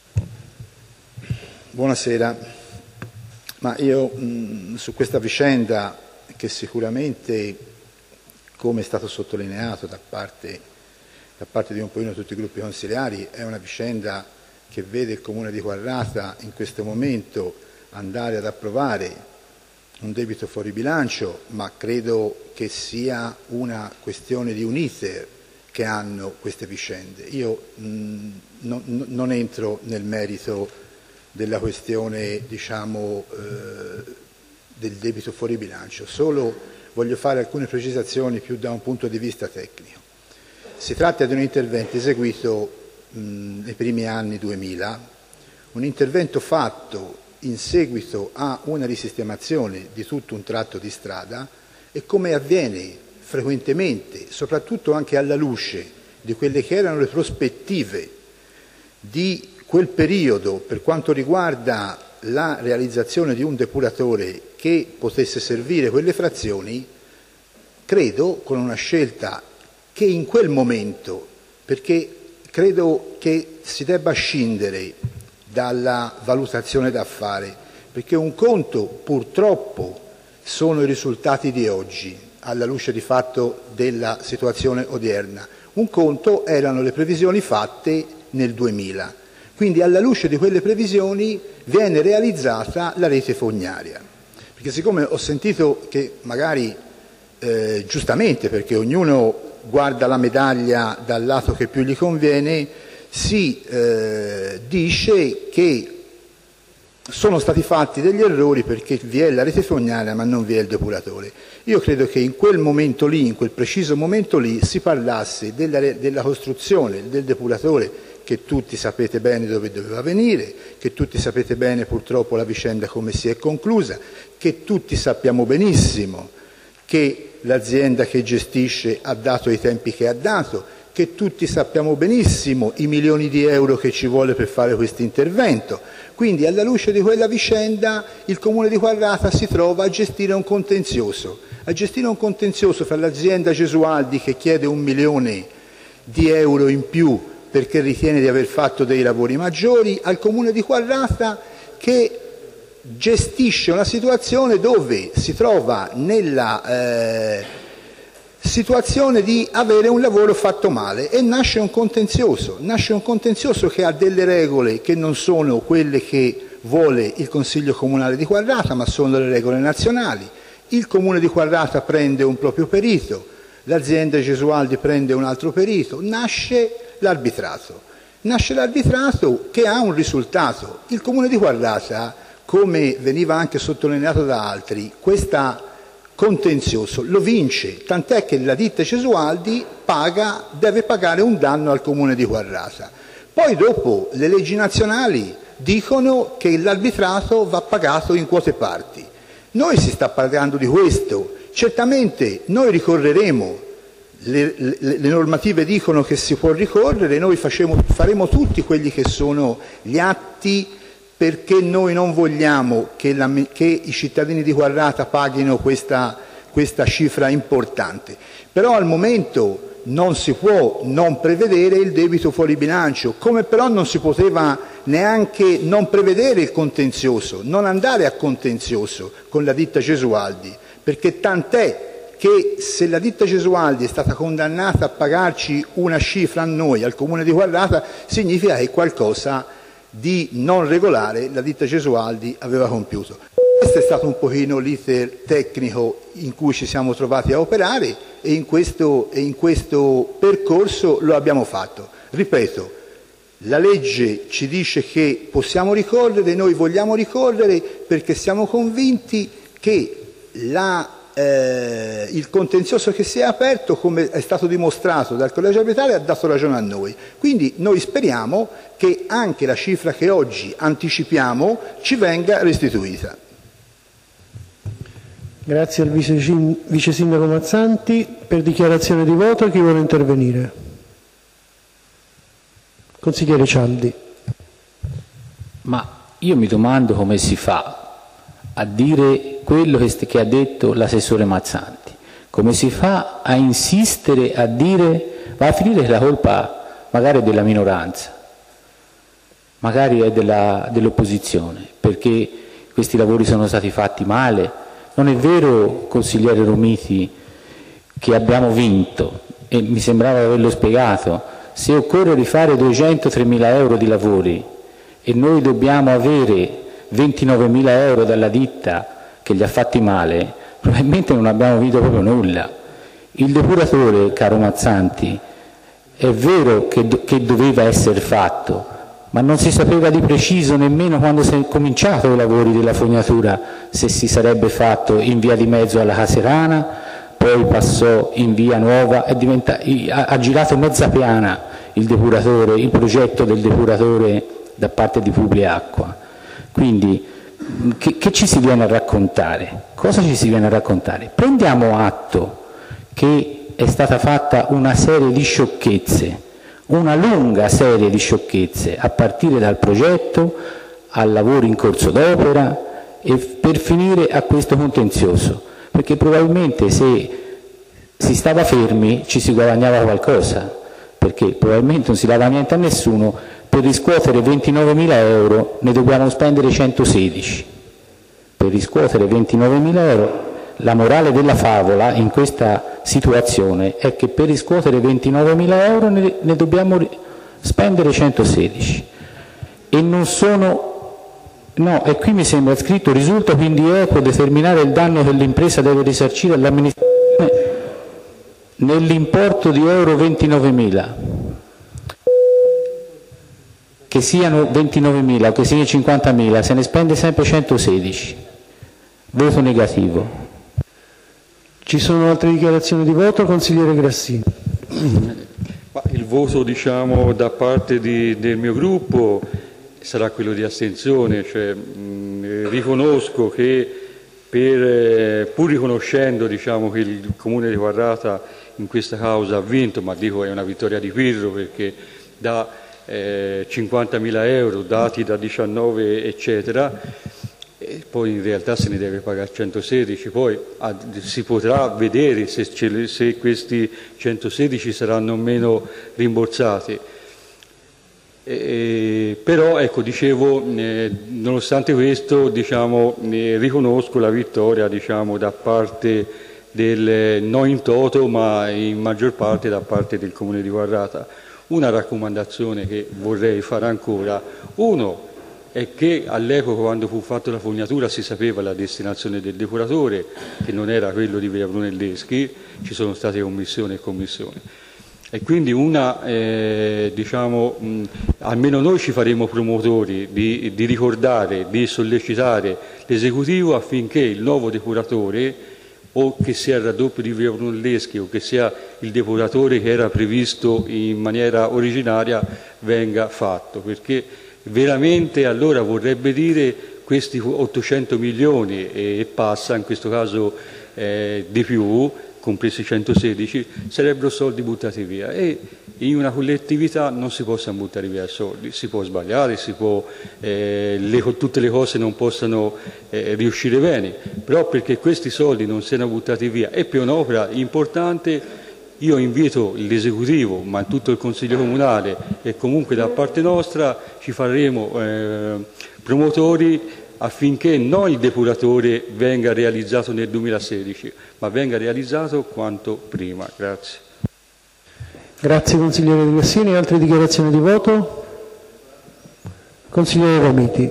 J: Buonasera. Ma io su questa vicenda, che sicuramente, come è stato sottolineato da parte di un pochino tutti i gruppi consiliari, è una vicenda che vede il Comune di Quarrata in questo momento andare ad approvare un debito fuori bilancio, ma credo che sia una questione di un iter che hanno queste vicende. Io non entro nel merito della questione, diciamo, del debito fuori bilancio, solo voglio fare alcune precisazioni più da un punto di vista tecnico. Si tratta di un intervento eseguito nei primi anni 2000, un intervento fatto in seguito a una risistemazione di tutto un tratto di strada, e come avviene frequentemente, soprattutto anche alla luce di quelle che erano le prospettive di quel periodo per quanto riguarda la realizzazione di un depuratore che potesse servire quelle frazioni, credo con una scelta che in quel momento, perché credo che si debba scindere dalla valutazione da fare, perché un conto purtroppo sono i risultati di oggi alla luce di fatto della situazione odierna, un conto erano le previsioni fatte nel 2000, quindi alla luce di quelle previsioni viene realizzata la rete fognaria, perché siccome ho sentito che magari giustamente, perché ognuno guarda la medaglia dal lato che più gli conviene, si dice che sono stati fatti degli errori perché vi è la rete fognaria ma non vi è il depuratore. Io credo che in quel momento lì, in quel preciso momento lì, si parlasse della costruzione del depuratore, che tutti sapete bene dove doveva venire, che tutti sapete bene purtroppo la vicenda come si è conclusa, che tutti sappiamo benissimo che l'azienda che gestisce ha dato i tempi che ha dato, che tutti sappiamo benissimo i milioni di euro che ci vuole per fare questo intervento. Quindi alla luce di quella vicenda il Comune di Quarrata si trova a gestire un contenzioso fra l'azienda Gesualdi che chiede 1 milione di euro in più perché ritiene di aver fatto dei lavori maggiori, al Comune di Quarrata che gestisce una situazione dove si trova nella situazione di avere un lavoro fatto male e nasce un contenzioso che ha delle regole che non sono quelle che vuole il Consiglio Comunale di Quarrata, ma sono le regole nazionali. Il Comune di Quarrata prende un proprio perito, l'azienda Gesualdi prende un altro perito, nasce l'arbitrato che ha un risultato. Il Comune di Quarrata, come veniva anche sottolineato da altri, questo contenzioso lo vince, tant'è che la ditta Gesualdi deve pagare un danno al Comune di Quarrata. Poi dopo le leggi nazionali dicono che l'arbitrato va pagato in quote parti. Noi si sta parlando di questo, certamente noi ricorreremo, le normative dicono che si può ricorrere, noi faremo tutti quelli che sono gli atti, perché noi non vogliamo che i cittadini di Quarrata paghino questa cifra importante. Però al momento non si può non prevedere il debito fuori bilancio, come però non si poteva neanche non prevedere il contenzioso, non andare a contenzioso con la ditta Gesualdi, perché tant'è che se la ditta Gesualdi è stata condannata a pagarci una cifra a noi, al Comune di Quarrata, significa che qualcosa di non regolare la ditta Gesualdi aveva compiuto. Questo è stato un pochino l'iter tecnico in cui ci siamo trovati a operare e in questo percorso lo abbiamo fatto. Ripeto, la legge ci dice che possiamo ricorrere, noi vogliamo ricorrere perché siamo convinti che il contenzioso che si è aperto, come è stato dimostrato dal collegio arbitrale, ha dato ragione a noi. Quindi noi speriamo che anche la cifra che oggi anticipiamo ci venga restituita.
A: Grazie al Vice Sindaco Mazzanti. Per dichiarazione di voto chi vuole intervenire? Consigliere Cialdi.
G: Ma io mi domando come si fa a dire quello che ha detto l'assessore Mazzanti. Come si fa a insistere a dire va a finire che la colpa magari è della minoranza, magari è dell'opposizione, perché questi lavori sono stati fatti male. Non è vero, consigliere Romiti, che abbiamo vinto, e mi sembrava averlo spiegato. Se occorre rifare 203.000 euro di lavori e noi dobbiamo avere 29.000 euro dalla ditta che li ha fatti male, probabilmente non abbiamo vinto proprio nulla. Il depuratore, caro Mazzanti, è vero che doveva essere fatto, ma non si sapeva di preciso nemmeno quando si è cominciato i lavori della fognatura se si sarebbe fatto in via di mezzo alla Caserana, poi passò in via Nuova, ha girato mezza piana il progetto del depuratore da parte di Publiacqua. Quindi che ci si viene a raccontare? Cosa ci si viene a raccontare? Prendiamo atto che è stata fatta una serie di sciocchezze, una lunga serie di sciocchezze, a partire dal progetto, al lavoro in corso d'opera e per finire a questo contenzioso, perché probabilmente se si stava fermi ci si guadagnava qualcosa, perché probabilmente non si dava niente a nessuno. Per riscuotere 29.000 euro ne dobbiamo spendere 116. Per riscuotere 29.000 euro, la morale della favola in questa situazione è che per riscuotere 29.000 euro ne dobbiamo spendere 116. E non sono, no, e qui mi sembra scritto: risulta quindi equo determinare il danno che l'impresa deve risarcire all'amministrazione nell'importo di euro 29.000. Che siano 29.000 o che siano 50.000, se ne spende sempre 116. Voto negativo.
A: Ci sono altre dichiarazioni di voto? Consigliere Grassini.
E: Il voto, diciamo, da parte del mio gruppo sarà quello di astensione, cioè riconosco che pur riconoscendo, diciamo, che il Comune di Quarrata in questa causa ha vinto, ma dico è una vittoria di Pirro, perché da 50.000 euro dati da 19 eccetera, e poi in realtà se ne deve pagare 116, poi si potrà vedere se questi 116 saranno o meno rimborsati. Però ecco, dicevo, nonostante questo, diciamo, riconosco la vittoria, diciamo, da parte non in toto ma in maggior parte da parte del Comune di Quarrata. Una raccomandazione che vorrei fare ancora: uno è che all'epoca, quando fu fatta la fognatura, si sapeva la destinazione del depuratore, che non era quello di Via Brunelleschi, ci sono state commissioni e commissioni. E quindi diciamo, almeno noi ci faremo promotori di ricordare, di sollecitare l'esecutivo affinché il nuovo depuratore, o che sia il raddoppio di Via Brunelleschi o che sia il depuratore che era previsto in maniera originaria, venga fatto, perché veramente allora vorrebbe dire questi 800 milioni e passa, in questo caso di più, compresi 116, sarebbero soldi buttati via, e in una collettività non si possono buttare via soldi, si può sbagliare, tutte le cose non possono riuscire bene, però perché questi soldi non siano buttati via e per un'opera importante, io invito l'esecutivo, ma tutto il Consiglio Comunale e comunque da parte nostra ci faremo promotori affinché non il depuratore venga realizzato nel 2016, ma venga realizzato quanto prima. Grazie.
A: Grazie consigliere Grassini. Altre dichiarazioni di voto? Consigliere Romiti.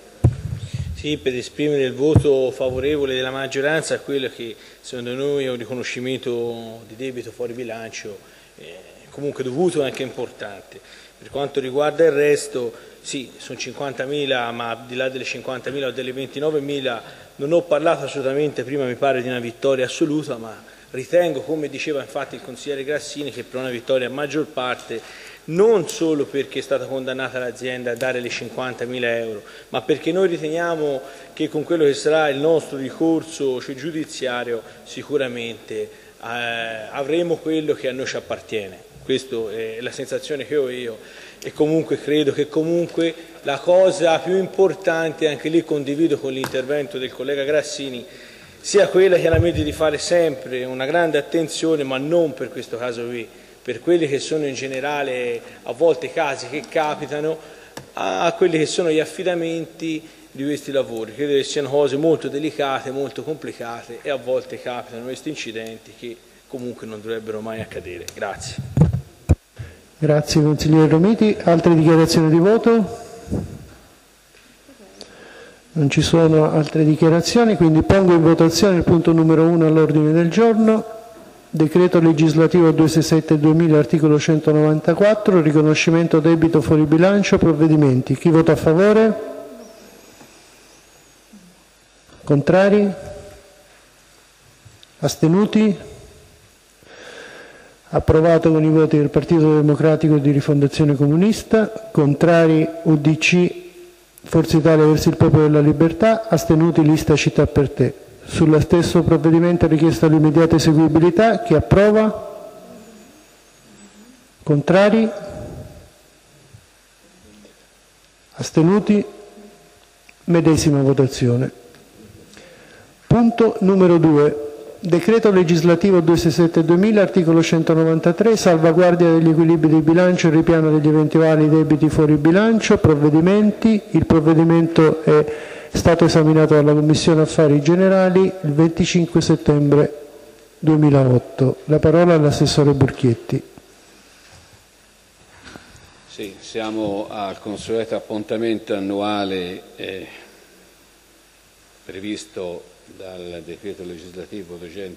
I: Sì, per esprimere il voto favorevole della maggioranza a quello che secondo noi è un riconoscimento di debito fuori bilancio, comunque dovuto e anche importante. Per quanto riguarda il resto, sì, sono 50.000, ma al di là delle 50.000 o delle 29.000 non ho parlato assolutamente, prima mi pare, di una vittoria assoluta, ma ritengo, come diceva infatti il consigliere Grassini, che per una vittoria a maggior parte, non solo perché è stata condannata l'azienda a dare le 50.000 euro, ma perché noi riteniamo che con quello che sarà il nostro ricorso, cioè giudiziario, sicuramente avremo quello che a noi ci appartiene. Questa è la sensazione che ho io, e comunque credo che comunque la cosa più importante, anche lì condivido con l'intervento del collega Grassini, sia quella chiaramente di fare sempre una grande attenzione, ma non per questo caso qui, per quelli che sono in generale a volte casi che capitano, a quelli che sono gli affidamenti di questi lavori. Credo che siano cose molto delicate, molto complicate, e a volte capitano questi incidenti che comunque non dovrebbero mai accadere. Grazie.
A: Grazie consigliere Romiti. Altre dichiarazioni di voto? Non ci sono altre dichiarazioni, quindi pongo in votazione il punto numero 1 all'ordine del giorno. Decreto legislativo 267/2000, articolo 194, riconoscimento debito fuori bilancio, provvedimenti. Chi vota a favore? Contrari? Astenuti? Approvato con i voti del Partito Democratico e di Rifondazione Comunista. Contrari UDC, Forza Italia, Verso il Popolo della Libertà. Astenuti Lista Città per Te. Sullo stesso provvedimento è richiesta l'immediata eseguibilità. Chi approva? Contrari? Astenuti? Medesima votazione. Punto numero 2. Decreto legislativo 267/2000, articolo 193, salvaguardia degli equilibri di bilancio e ripiano degli eventuali debiti fuori bilancio, provvedimenti. Il provvedimento è stato esaminato dalla Commissione Affari Generali il 25 settembre 2008. La parola all'assessore Burchietti.
D: Sì, siamo al consueto appuntamento annuale previsto dal decreto legislativo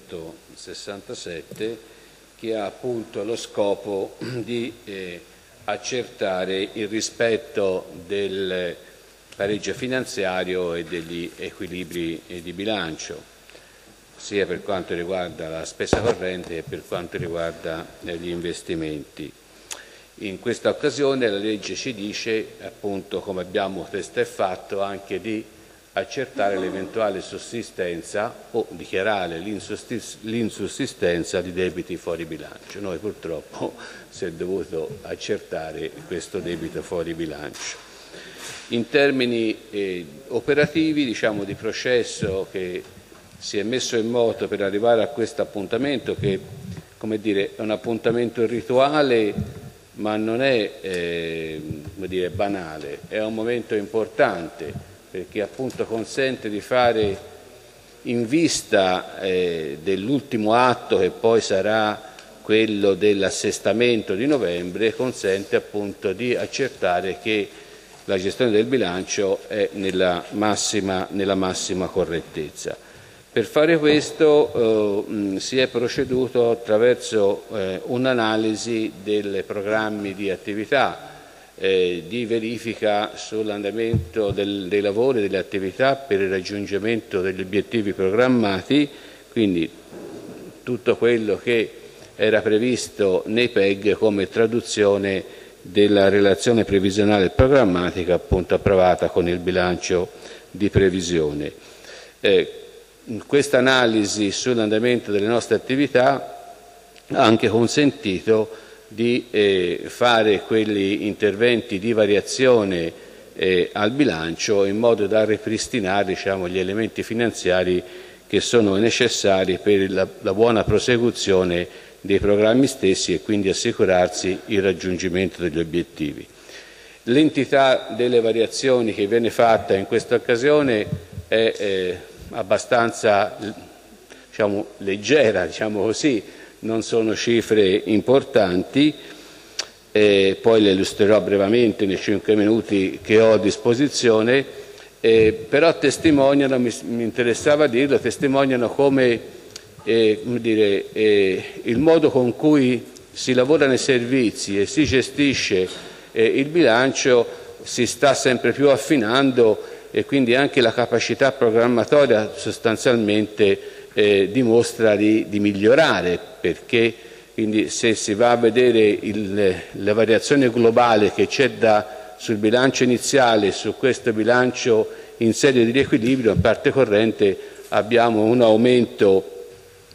D: 267, che ha appunto lo scopo di accertare il rispetto del pareggio finanziario e degli equilibri di bilancio, sia per quanto riguarda la spesa corrente e per quanto riguarda gli investimenti. In questa occasione la legge ci dice, appunto, come abbiamo testé fatto, anche di accertare l'eventuale sussistenza o dichiarare l'insussistenza di debiti fuori bilancio. Noi purtroppo si è dovuto accertare questo debito fuori bilancio. In termini operativi, diciamo, di processo che si è messo in moto per arrivare a questo appuntamento, che, come dire, è un appuntamento rituale, ma non è come dire, banale, è un momento importante, perché appunto consente di fare, in vista dell'ultimo atto che poi sarà quello dell'assestamento di novembre, consente appunto di accertare che la gestione del bilancio è nella massima correttezza. Per fare questo si è proceduto attraverso un'analisi dei programmi di attività, di verifica sull'andamento dei lavori e delle attività per il raggiungimento degli obiettivi programmati, quindi tutto quello che era previsto nei PEG come traduzione della relazione previsionale e programmatica, appunto approvata con il bilancio di previsione. Questa analisi sull'andamento delle nostre attività ha anche consentito di fare quegli interventi di variazione al bilancio in modo da ripristinare, diciamo, gli elementi finanziari che sono necessari per la buona prosecuzione dei programmi stessi e quindi assicurarsi il raggiungimento degli obiettivi. L'entità delle variazioni che viene fatta in questa occasione è abbastanza, diciamo, leggera, diciamo così. Non sono cifre importanti, poi le illustrerò brevemente nei 5 minuti che ho a disposizione, però testimoniano, mi interessava dirlo, testimoniano come dire, il modo con cui si lavora nei servizi e si gestisce il bilancio si sta sempre più affinando, e quindi anche la capacità programmatoria sostanzialmente dimostra di migliorare, perché quindi se si va a vedere la variazione globale che c'è sul bilancio iniziale, su questo bilancio in sede di riequilibrio, in parte corrente abbiamo un aumento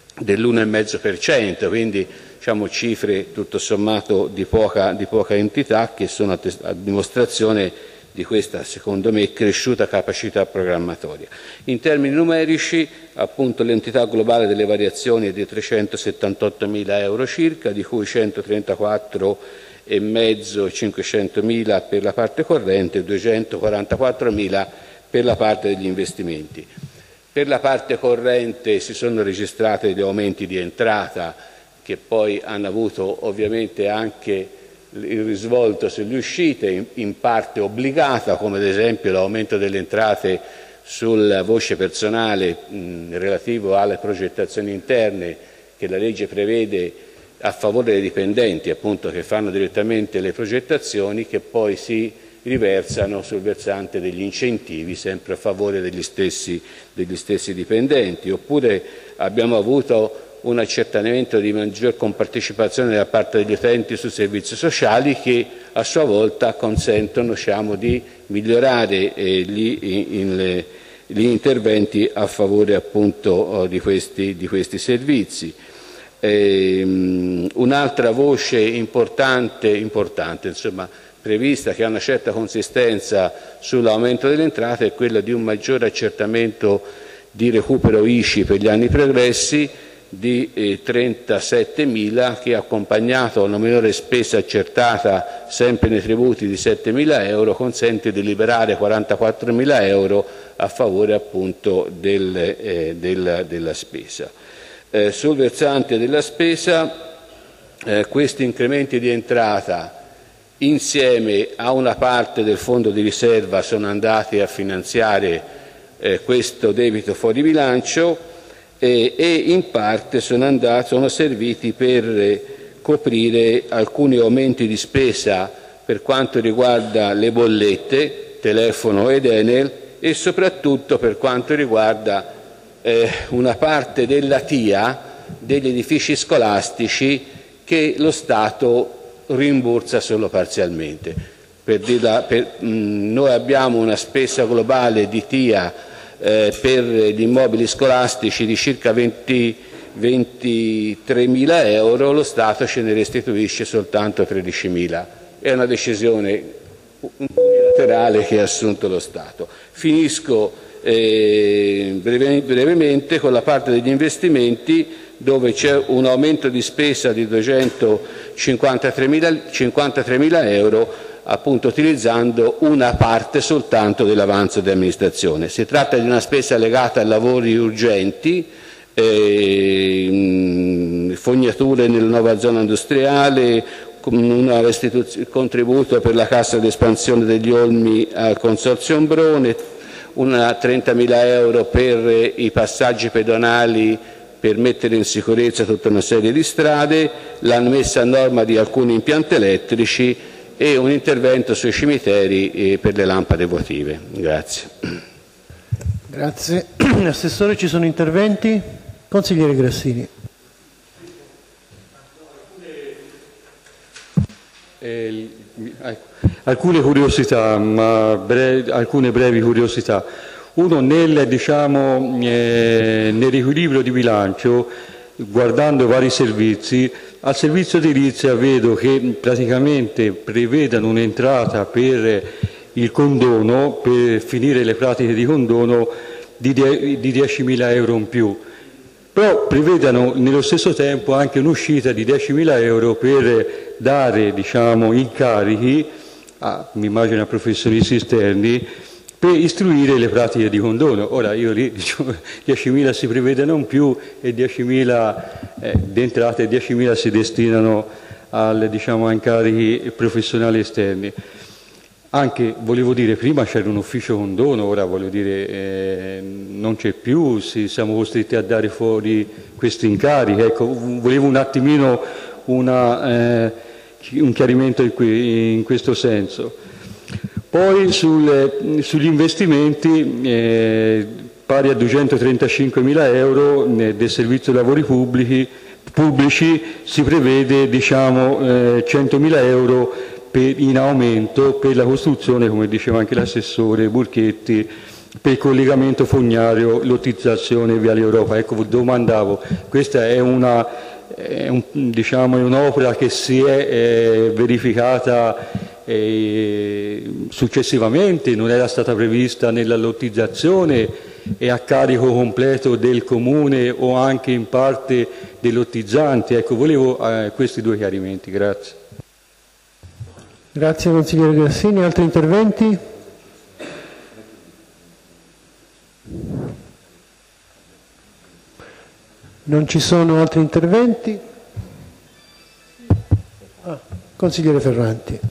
D: dell'1,5%, quindi diciamo cifre tutto sommato di poca entità, che sono a dimostrazione di questa, secondo me, cresciuta capacità programmatoria. In termini numerici, appunto, l'entità globale delle variazioni è di 378.000 euro circa, di cui 134,5 e 500.000 per la parte corrente e 244.000 per la parte degli investimenti. Per la parte corrente si sono registrati degli aumenti di entrata che poi hanno avuto ovviamente anche il risvolto sulle uscite, in parte obbligata, come ad esempio l'aumento delle entrate sulla voce personale relativo alle progettazioni interne che la legge prevede a favore dei dipendenti, appunto, che fanno direttamente le progettazioni, che poi si riversano sul versante degli incentivi sempre a favore degli stessi dipendenti. Oppure abbiamo avuto un accertamento di maggior compartecipazione da parte degli utenti sui servizi sociali che a sua volta consentono, diciamo, di migliorare gli interventi a favore, appunto, di questi servizi. Un'altra voce importante, insomma, prevista, che ha una certa consistenza sull'aumento delle entrate, è quella di un maggiore accertamento di recupero ICI per gli anni pregressi di 37.000, che, accompagnato a una minore spesa accertata sempre nei tributi di 7.000 euro, consente di liberare 44.000 euro a favore, appunto, della spesa. Sul versante della spesa, questi incrementi di entrata insieme a una parte del fondo di riserva sono andati a finanziare questo debito fuori bilancio e in parte sono serviti per coprire alcuni aumenti di spesa per quanto riguarda le bollette, telefono ed Enel, e soprattutto per quanto riguarda una parte della TIA degli edifici scolastici che lo Stato rimborsa solo parzialmente. Noi abbiamo una spesa globale di TIA per gli immobili scolastici di circa 23.000 euro, lo Stato ce ne restituisce soltanto 13.000. È una decisione unilaterale che ha assunto lo Stato. Finisco brevemente con la parte degli investimenti, dove c'è un aumento di spesa di 253.000 euro, appunto utilizzando una parte soltanto dell'avanzo di amministrazione. Si tratta di una spesa legata a lavori urgenti, fognature nella nuova zona industriale, un contributo per la cassa di espansione degli Olmi al Consorzio Ombrone, 30.000 euro per i passaggi pedonali per mettere in sicurezza tutta una serie di strade, la messa a norma di alcuni impianti elettrici e un intervento sui cimiteri per le lampade votive. Grazie.
A: Grazie. Assessore, ci sono interventi? Consigliere Grassini.
E: Alcune curiosità, alcune brevi curiosità. Uno, nel riequilibrio di bilancio, guardando i vari servizi, al servizio edilizia vedo che praticamente prevedano un'entrata per il condono, per finire le pratiche di condono, di 10.000 euro in più. Però prevedano nello stesso tempo anche un'uscita di 10.000 euro per dare, incarichi, mi immagino a professionisti esterni, per istruire le pratiche di condono. Ora io lì 10.000 si prevedono in più e 10.000 di entrate, 10.000 si destinano a incarichi professionali esterni. Anche, volevo dire, prima c'era un ufficio condono, ora voglio dire non c'è più, siamo costretti a dare fuori questi incarichi. Ecco, volevo un attimino un chiarimento in questo senso. Poi sugli investimenti pari a 235.000 euro del servizio lavori pubblici si prevede 100.000 euro in aumento per la costruzione, come diceva anche l'assessore Burchetti, per il collegamento fognario, lottizzazione Viale Europa. Ecco, domandavo, questa è un'opera che si è verificata successivamente non era stata prevista nella lottizzazione e a carico completo del comune o anche in parte dei lottizzanti. Ecco, volevo questi due chiarimenti. Grazie.
A: Grazie consigliere Grassini. Altri interventi? Non ci sono altri interventi? Consigliere Ferranti.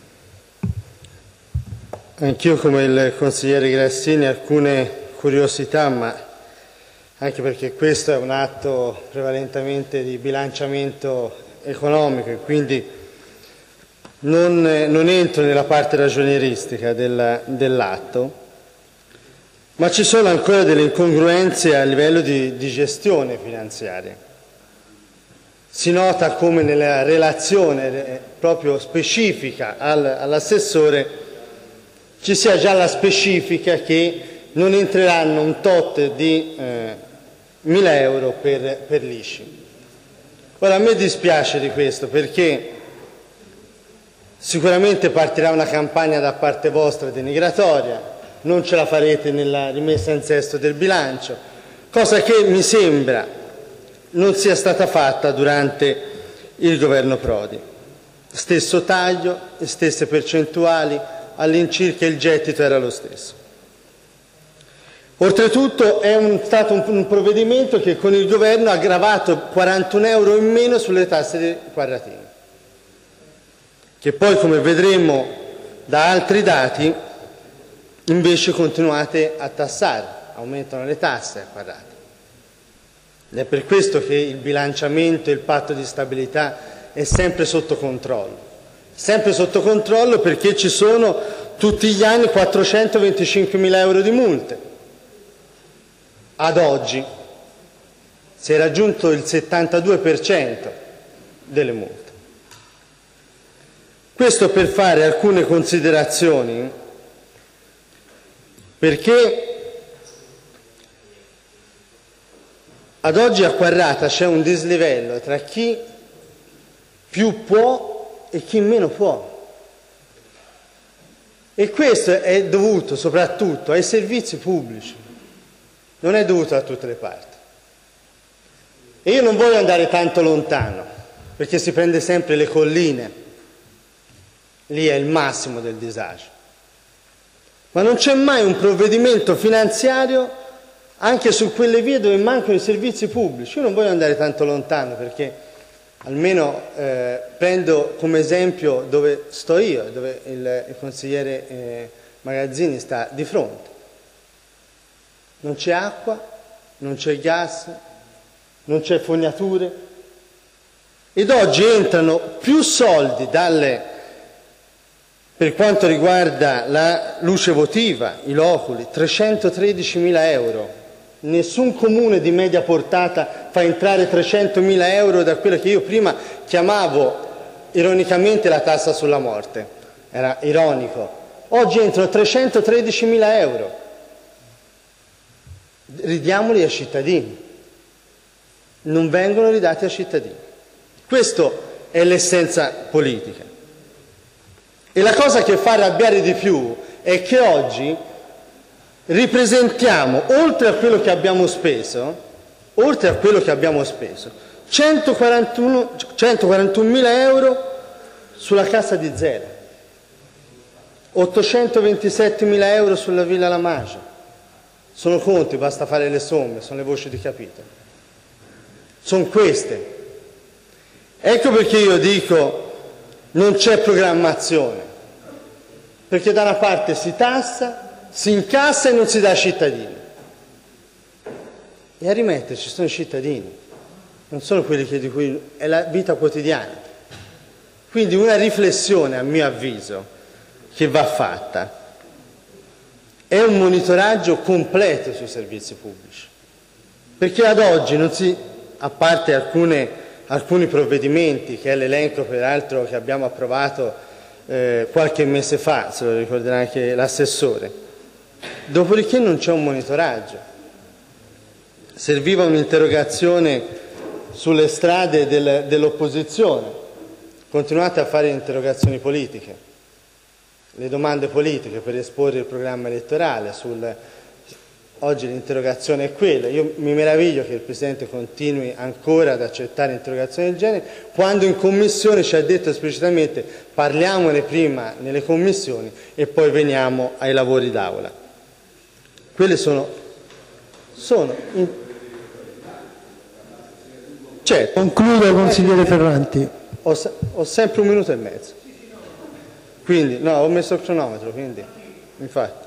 K: Anch'io, come il consigliere Grassini, alcune curiosità, ma anche perché questo è un atto prevalentemente di bilanciamento economico e quindi non entro nella parte ragionieristica dell'atto, ma ci sono ancora delle incongruenze a livello di gestione finanziaria. Si nota come nella relazione proprio specifica all'assessore ci sia già la specifica che non entreranno un tot di 1.000 euro per l'ICI. Ora, a me dispiace di questo perché sicuramente partirà una campagna da parte vostra denigratoria, non ce la farete nella rimessa in sesto del bilancio, cosa che mi sembra non sia stata fatta durante il governo Prodi. Stesso taglio, stesse percentuali, all'incirca il gettito era lo stesso. Oltretutto è stato un provvedimento che con il governo ha gravato 41 euro in meno sulle tasse dei quadratini, che poi, come vedremo da altri dati, invece continuate a tassare, aumentano le tasse al quadrato. Ed è per questo che il bilanciamento e il patto di stabilità è sempre sotto controllo. Sempre sotto controllo perché ci sono tutti gli anni 425.000 euro di multe. Ad oggi si è raggiunto il 72% delle multe. Questo per fare alcune considerazioni, perché ad oggi a Quarrata c'è un dislivello tra chi più può e chi meno può. E questo è dovuto soprattutto ai servizi pubblici, non è dovuto da tutte le parti. E io non voglio andare tanto lontano, perché si prende sempre le colline, lì è il massimo del disagio. Ma non c'è mai un provvedimento finanziario anche su quelle vie dove mancano i servizi pubblici. Io non voglio andare tanto lontano perché almeno prendo come esempio dove sto io, dove il consigliere Magazzini sta di fronte. Non c'è acqua, non c'è gas, non c'è fognature ed oggi entrano più soldi per quanto riguarda la luce votiva, i loculi, 313.000 euro. Nessun comune di media portata fa entrare 300.000 euro da quella che io prima chiamavo ironicamente la tassa sulla morte. Era ironico. Oggi entrano 313.000 euro. Ridiamoli ai cittadini. Non vengono ridati ai cittadini. Questa è l'essenza politica. E la cosa che fa arrabbiare di più è che oggi ripresentiamo, oltre a quello che abbiamo speso, 141.000 euro sulla Casa di Zera, 827.000 euro sulla Villa La Magia. Sono conti, basta fare le somme, sono le voci di capitolo. Sono queste. Ecco perché io dico non c'è programmazione, perché da una parte si tassa, si incassa e non si dà ai cittadini. E a rimetterci sono i cittadini, non sono quelli di cui è la vita quotidiana. Quindi una riflessione, a mio avviso, che va fatta è un monitoraggio completo sui servizi pubblici. Perché ad oggi non si, a parte alcuni provvedimenti, che è l'elenco peraltro che abbiamo approvato qualche mese fa, se lo ricorderà anche l'assessore, dopodiché non c'è un monitoraggio. Serviva un'interrogazione sulle strade dell'opposizione, continuate a fare interrogazioni politiche. le domande politiche per esporre il programma elettorale. Oggi l'interrogazione è quella. Io mi meraviglio che il Presidente continui ancora ad accettare interrogazioni del genere, quando in Commissione ci ha detto esplicitamente parliamone prima nelle commissioni e poi veniamo ai lavori d'Aula. Quelle certo.
A: Concludo, consigliere Ferranti.
K: Ho sempre 1 minuto e mezzo. Quindi, no, ho messo il cronometro, quindi, infatti.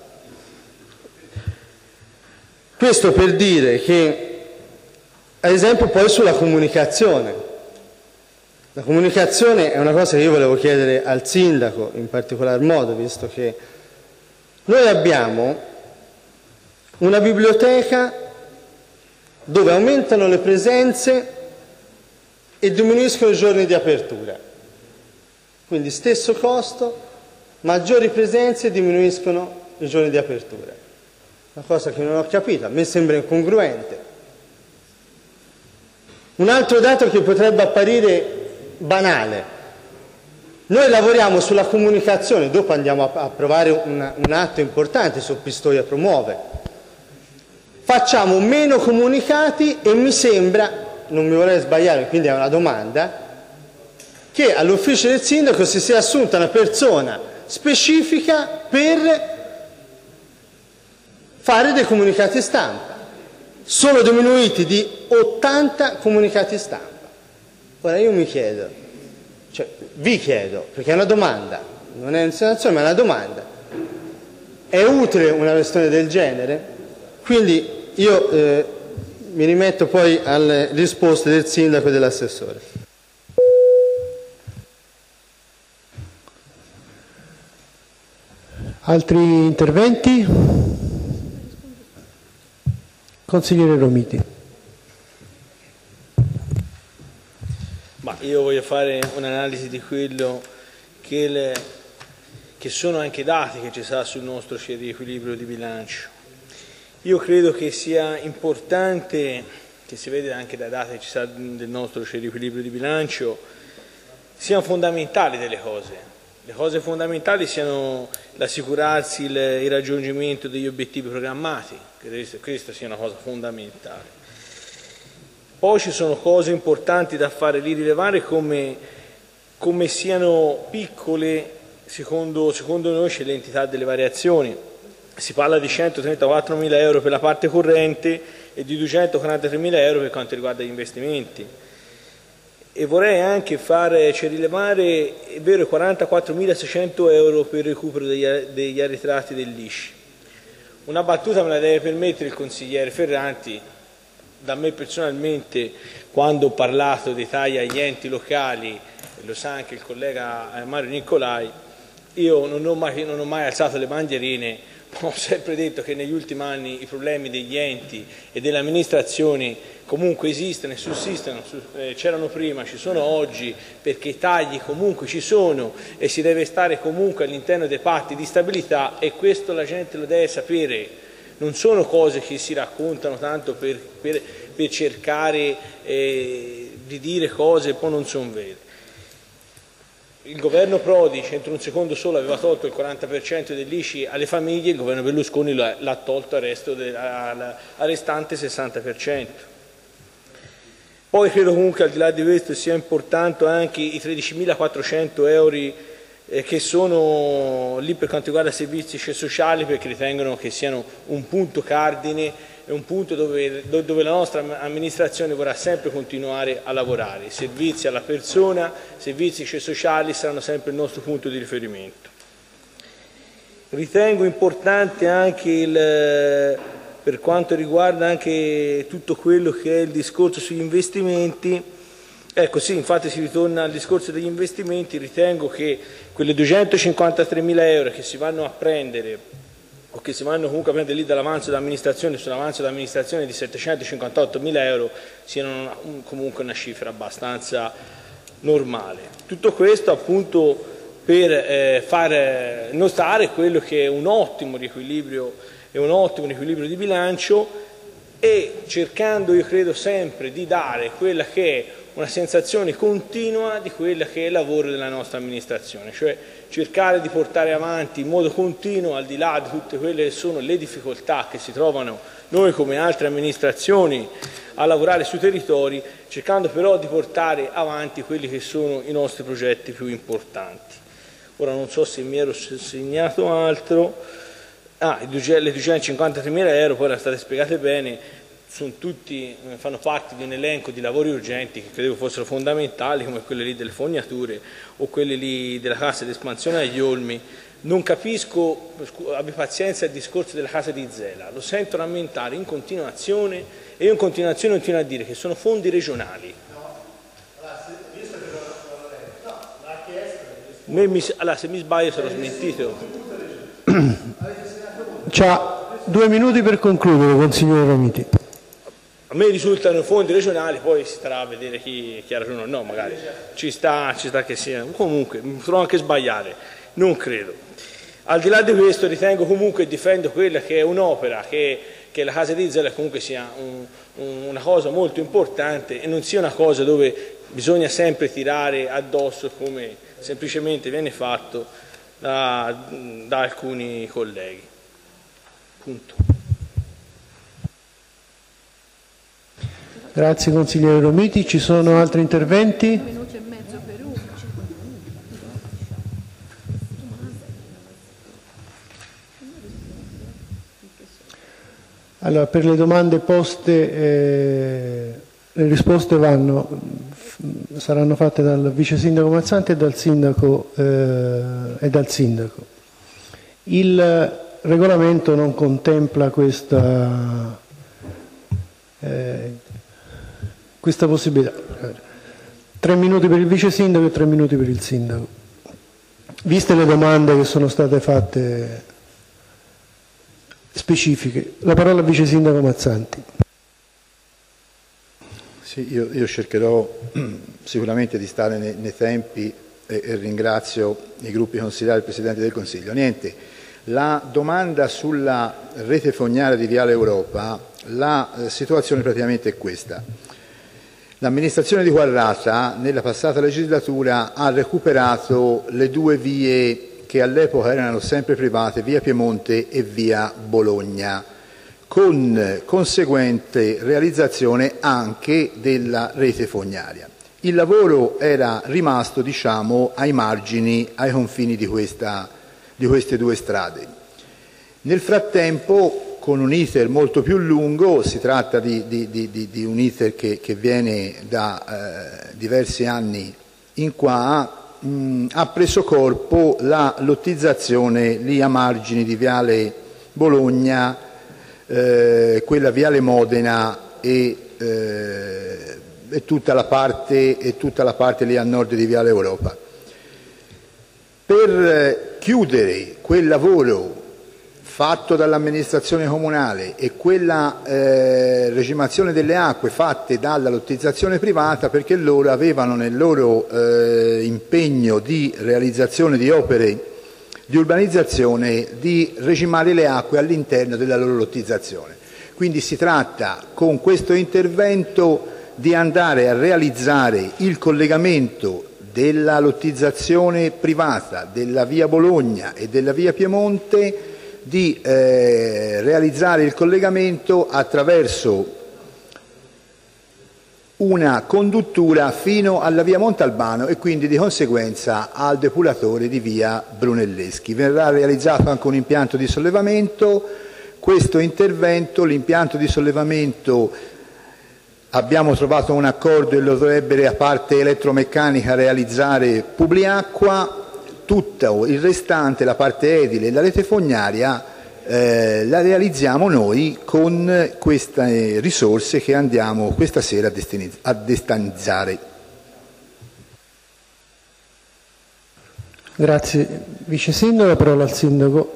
K: Questo per dire che, ad esempio, poi sulla comunicazione. La comunicazione è una cosa che io volevo chiedere al Sindaco, in particolar modo, visto che noi abbiamo una biblioteca dove aumentano le presenze e diminuiscono i giorni di apertura. Quindi stesso costo, maggiori presenze e diminuiscono i giorni di apertura. Una cosa che non ho capito, a me sembra incongruente. Un altro dato che potrebbe apparire banale. Noi lavoriamo sulla comunicazione, dopo andiamo a approvare un atto importante su Pistoia Promuove. Facciamo meno comunicati e mi sembra, non mi vorrei sbagliare, quindi è una domanda, che all'ufficio del sindaco si sia assunta una persona specifica per fare dei comunicati stampa. Sono diminuiti di 80 comunicati stampa. Ora io mi chiedo, cioè vi chiedo, perché è una domanda, non è un'insinuazione ma è una domanda, è utile una questione del genere? Quindi io mi rimetto poi alle risposte del sindaco e dell'assessore.
A: Altri interventi? Consigliere Romiti.
I: Ma io voglio fare un'analisi di quello che sono anche dati che ci sa sul nostro riequilibrio di bilancio. Io credo che sia importante, che si vede anche dai dati che ci sa del nostro riequilibrio di bilancio, siano fondamentali delle cose. Le cose fondamentali siano l'assicurarsi il raggiungimento degli obiettivi programmati, credo che questa sia una cosa fondamentale. Poi ci sono cose importanti da fare lì, rilevare come siano piccole, secondo noi, c'è l'entità delle variazioni. Si parla di 134.000 euro per la parte corrente e di 243.000 euro per quanto riguarda gli investimenti. E vorrei anche rilevare, è vero, 44.600 euro per il recupero degli arretrati dell'ISCI. Una battuta me la deve permettere il consigliere Ferranti. Da me personalmente, quando ho parlato dei tagli agli enti locali, lo sa anche il collega Mario Nicolai, io non ho mai alzato le bandierine, ma ho sempre detto che negli ultimi anni i problemi degli enti e delle amministrazioni comunque esistono e sussistono, c'erano prima, ci sono oggi, perché i tagli comunque ci sono e si deve stare comunque all'interno dei patti di stabilità, e questo la gente lo deve sapere. Non sono cose che si raccontano tanto per cercare di dire cose e poi non sono vere. Il governo Prodi, entro un secondo solo, aveva tolto il 40% dell'ICI alle famiglie, il governo Berlusconi l'ha tolto al restante 60%. Poi credo comunque, al di là di questo, sia importante anche i 13.400 euro che sono lì per quanto riguarda servizi sociali, perché ritengono che siano un punto cardine e un punto dove la nostra amministrazione vorrà sempre continuare a lavorare. I servizi alla persona, servizi sociali saranno sempre il nostro punto di riferimento. Ritengo importante anche per quanto riguarda anche tutto quello che è il discorso sugli investimenti. Ecco sì, infatti si ritorna al discorso degli investimenti. Ritengo che quelle 253.000 euro che si vanno a prendere o che si vanno comunque a prendere lì dall'avanzo d'amministrazione, sull'avanzo d'amministrazione di 758.000 euro, siano comunque una cifra abbastanza normale. Tutto questo appunto per far notare quello che è un ottimo riequilibrio di bilancio, e cercando, io credo, sempre di dare quella che è una sensazione continua di quella che è il lavoro della nostra amministrazione, cioè cercare di portare avanti in modo continuo, al di là di tutte quelle che sono le difficoltà che si trovano noi come altre amministrazioni a lavorare sui territori, cercando però di portare avanti quelli che sono i nostri progetti più importanti. Ora non so se mi ero segnato altro. Le 253.000 euro, poi le state spiegate bene, fanno parte di un elenco di lavori urgenti che credevo fossero fondamentali, come quelle lì delle fognature o quelle lì della casa di espansione agli Olmi. Non capisco, abbi pazienza, il discorso della casa di Zela, lo sento rammentare in continuazione e io in continuazione continuo a dire che sono fondi regionali. Allora, se mi sbaglio sarò smentito.
A: C'ha 2 minuti per concludere, consigliere Romiti.
I: A me risultano fondi regionali, poi si starà a vedere chi ha ragione o no, magari ci sta che sia. Comunque, mi potrò anche sbagliare, non credo. Al di là di questo ritengo comunque e difendo quella che è un'opera, che la casa di Zela comunque sia una cosa molto importante e non sia una cosa dove bisogna sempre tirare addosso come semplicemente viene fatto da alcuni colleghi. Punto.
A: Grazie consigliere Romiti. Ci sono altri interventi? Allora, per le domande poste, le risposte saranno fatte dal vice sindaco Mazzanti e dal sindaco. Il regolamento non contempla questa possibilità. 3 minuti per il vice sindaco e 3 minuti per il sindaco. Viste le domande che sono state fatte specifiche, la parola al vice sindaco Mazzanti.
J: Sì, io cercherò sicuramente di stare nei tempi e ringrazio i gruppi consigliari e il Presidente del Consiglio. Niente, la domanda sulla rete fognaria di Viale Europa, la situazione praticamente è questa. L'amministrazione di Quarrata nella passata legislatura ha recuperato le 2 vie che all'epoca erano sempre private, via Piemonte e via Bologna, con conseguente realizzazione anche della rete fognaria. Il lavoro era rimasto, diciamo, ai margini, ai confini di queste 2 strade. Nel frattempo, con un iter molto più lungo, si tratta di un iter che viene da diversi anni in qua, ha preso corpo la lottizzazione lì a margini di Viale Bologna, quella Viale Modena e tutta la parte lì a nord di Viale Europa. Per chiudere quel lavoro fatto dall'amministrazione comunale e quella regimazione delle acque fatte dalla lottizzazione privata, perché loro avevano nel loro impegno di realizzazione di opere di urbanizzazione di regimare le acque all'interno della loro lottizzazione. Quindi si tratta con questo intervento di andare a realizzare il collegamento della lottizzazione privata della via Bologna e della via Piemonte, di realizzare il collegamento attraverso una conduttura fino alla via Montalbano e quindi di conseguenza al depuratore di via Brunelleschi. Verrà realizzato anche un impianto di sollevamento. Questo intervento, l'impianto di sollevamento, abbiamo trovato un accordo e lo dovrebbe, a parte elettromeccanica, realizzare Publiacqua. Tutto il restante, la parte edile e la rete fognaria, la realizziamo noi con queste risorse che andiamo questa sera a destanizzare.
A: Grazie. Vice Sindaco, la parola al Sindaco.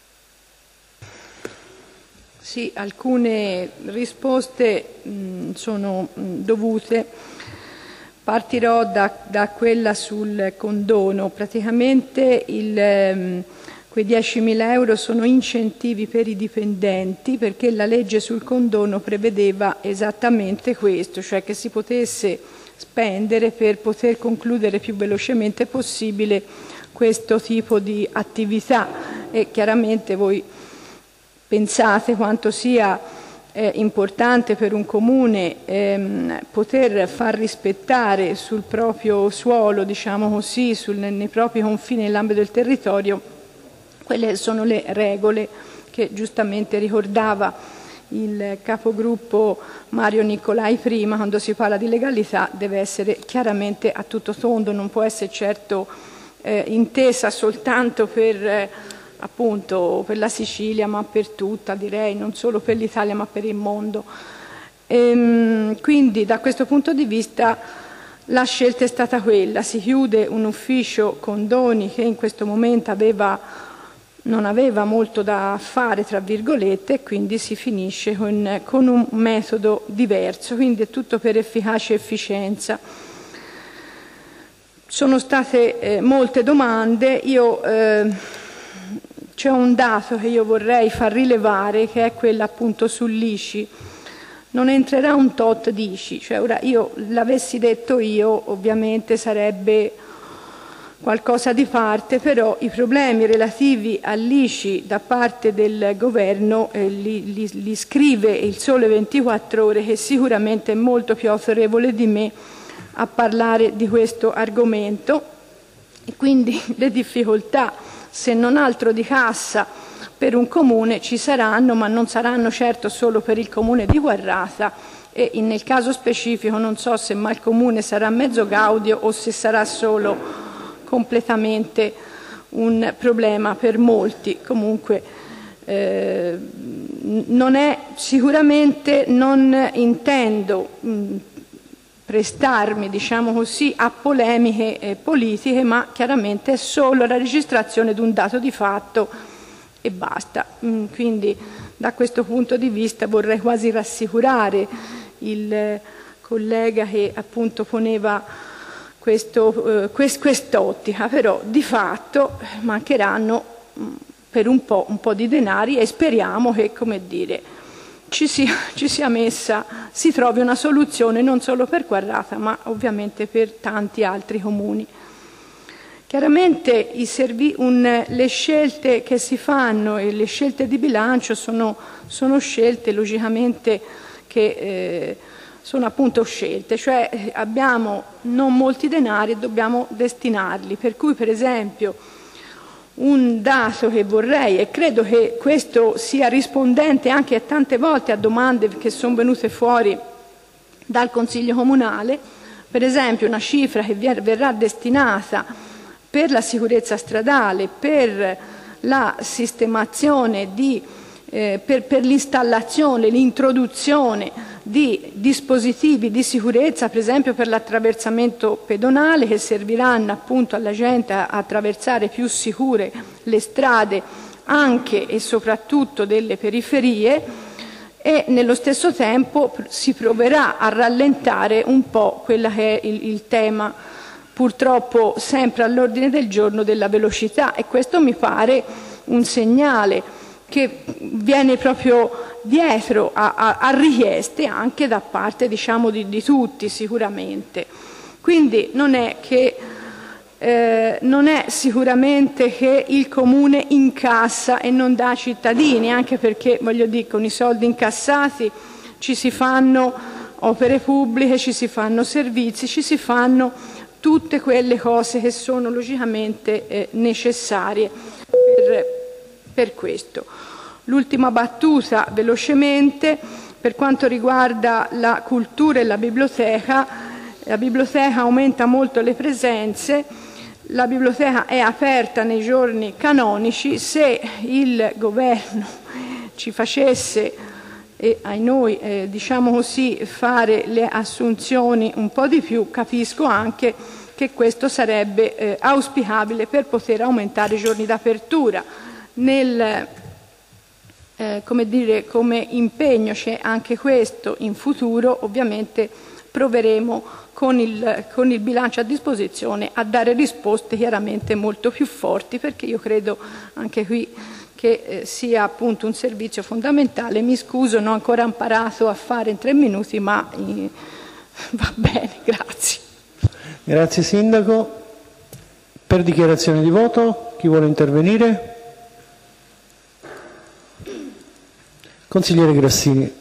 C: Sì, alcune risposte sono dovute. Partirò da quella sul condono. Praticamente quei 10.000 euro sono incentivi per i dipendenti, perché la legge sul condono prevedeva esattamente questo, cioè che si potesse spendere per poter concludere più velocemente possibile questo tipo di attività. E chiaramente voi pensate quanto sia importante per un comune poter far rispettare sul proprio suolo, diciamo così, nei propri confini, nell'ambito del territorio, quelle sono le regole che giustamente ricordava il capogruppo Mario Nicolai prima. Quando si parla di legalità deve essere chiaramente a tutto tondo, non può essere certo intesa soltanto per appunto per la Sicilia, ma per tutta, direi, non solo per l'Italia ma per il mondo. Quindi da questo punto di vista la scelta è stata quella: si chiude un ufficio condoni che in questo momento non aveva molto da fare, tra virgolette, e quindi si finisce con un metodo diverso, quindi è tutto per efficacia e efficienza. Sono state molte domande, c'è un dato che io vorrei far rilevare, che è quello appunto sull'ICI. Non entrerà un tot di ICI, cioè ora l'avessi detto io, ovviamente sarebbe qualcosa di parte, però i problemi relativi all'ICI da parte del governo li scrive il Sole 24 Ore, che sicuramente è molto più autorevole di me a parlare di questo argomento, e quindi le difficoltà, se non altro di cassa, per un comune ci saranno, ma non saranno certo solo per il comune di Guarrata, e nel caso specifico non so se mai il comune sarà mezzo gaudio o se sarà solo completamente un problema per molti. Comunque sicuramente non intendo prestarmi, diciamo così, a polemiche politiche, ma chiaramente è solo la registrazione di un dato di fatto e basta. Quindi da questo punto di vista vorrei quasi rassicurare il collega che appunto poneva quest'ottica, però di fatto mancheranno per un po' di denari, e speriamo che, come dire, si trovi una soluzione non solo per Guarrata ma ovviamente per tanti altri comuni. Chiaramente le scelte che si fanno e le scelte di bilancio sono scelte logicamente che sono appunto scelte, cioè abbiamo non molti denari e dobbiamo destinarli, per cui per esempio un dato che vorrei, e credo che questo sia rispondente anche a tante volte a domande che sono venute fuori dal Consiglio Comunale, per esempio una cifra che verrà destinata per la sicurezza stradale, per la sistemazione per l'installazione, l'introduzione di dispositivi di sicurezza, per esempio per l'attraversamento pedonale, che serviranno appunto alla gente a attraversare più sicure le strade anche e soprattutto delle periferie, e nello stesso tempo si proverà a rallentare un po' quella che è il tema purtroppo sempre all'ordine del giorno della velocità, e questo mi pare un segnale che viene proprio dietro a richieste anche da parte, diciamo, di tutti sicuramente. Quindi non è sicuramente che il comune incassa e non dà ai cittadini, anche perché, voglio dire, con i soldi incassati ci si fanno opere pubbliche, ci si fanno servizi, ci si fanno tutte quelle cose che sono logicamente necessarie per questo. L'ultima battuta velocemente per quanto riguarda la cultura e la biblioteca aumenta molto le presenze, la biblioteca è aperta nei giorni canonici. Se il governo ci facesse, ai noi diciamo così, fare le assunzioni un po' di più, capisco anche che questo sarebbe auspicabile per poter aumentare i giorni d'apertura. Come impegno c'è anche questo in futuro, ovviamente proveremo con il bilancio a disposizione a dare risposte chiaramente molto più forti, perché io credo anche qui che sia appunto un servizio fondamentale. Mi scuso, non ho ancora imparato a fare in 3 minuti, ma Va bene, grazie.
A: Grazie Sindaco. Per dichiarazione di voto, chi vuole intervenire? Consigliere Grassini.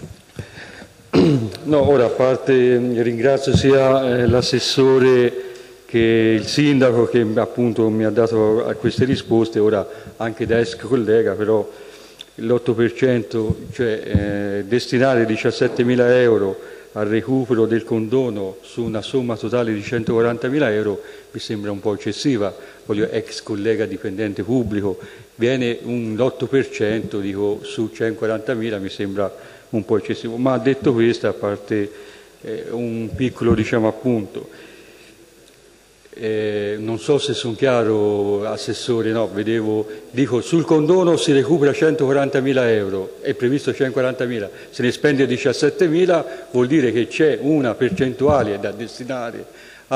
E: No, ora a parte ringrazio sia l'assessore che il sindaco che appunto mi ha dato a queste risposte, ora anche da ex collega, però l'8%, cioè destinare 17.000 euro al recupero del condono su una somma totale di 140.000 euro mi sembra un po' eccessiva. Voglio ex collega dipendente pubblico, viene l'8%, dico, su 140.000 mi sembra un po' eccessivo. Ma detto questo, a parte un piccolo appunto, non so se sono chiaro, assessore, no, dico sul condono si recupera 140.000 euro, è previsto 140.000, se ne spende 17.000, vuol dire che c'è una percentuale da destinare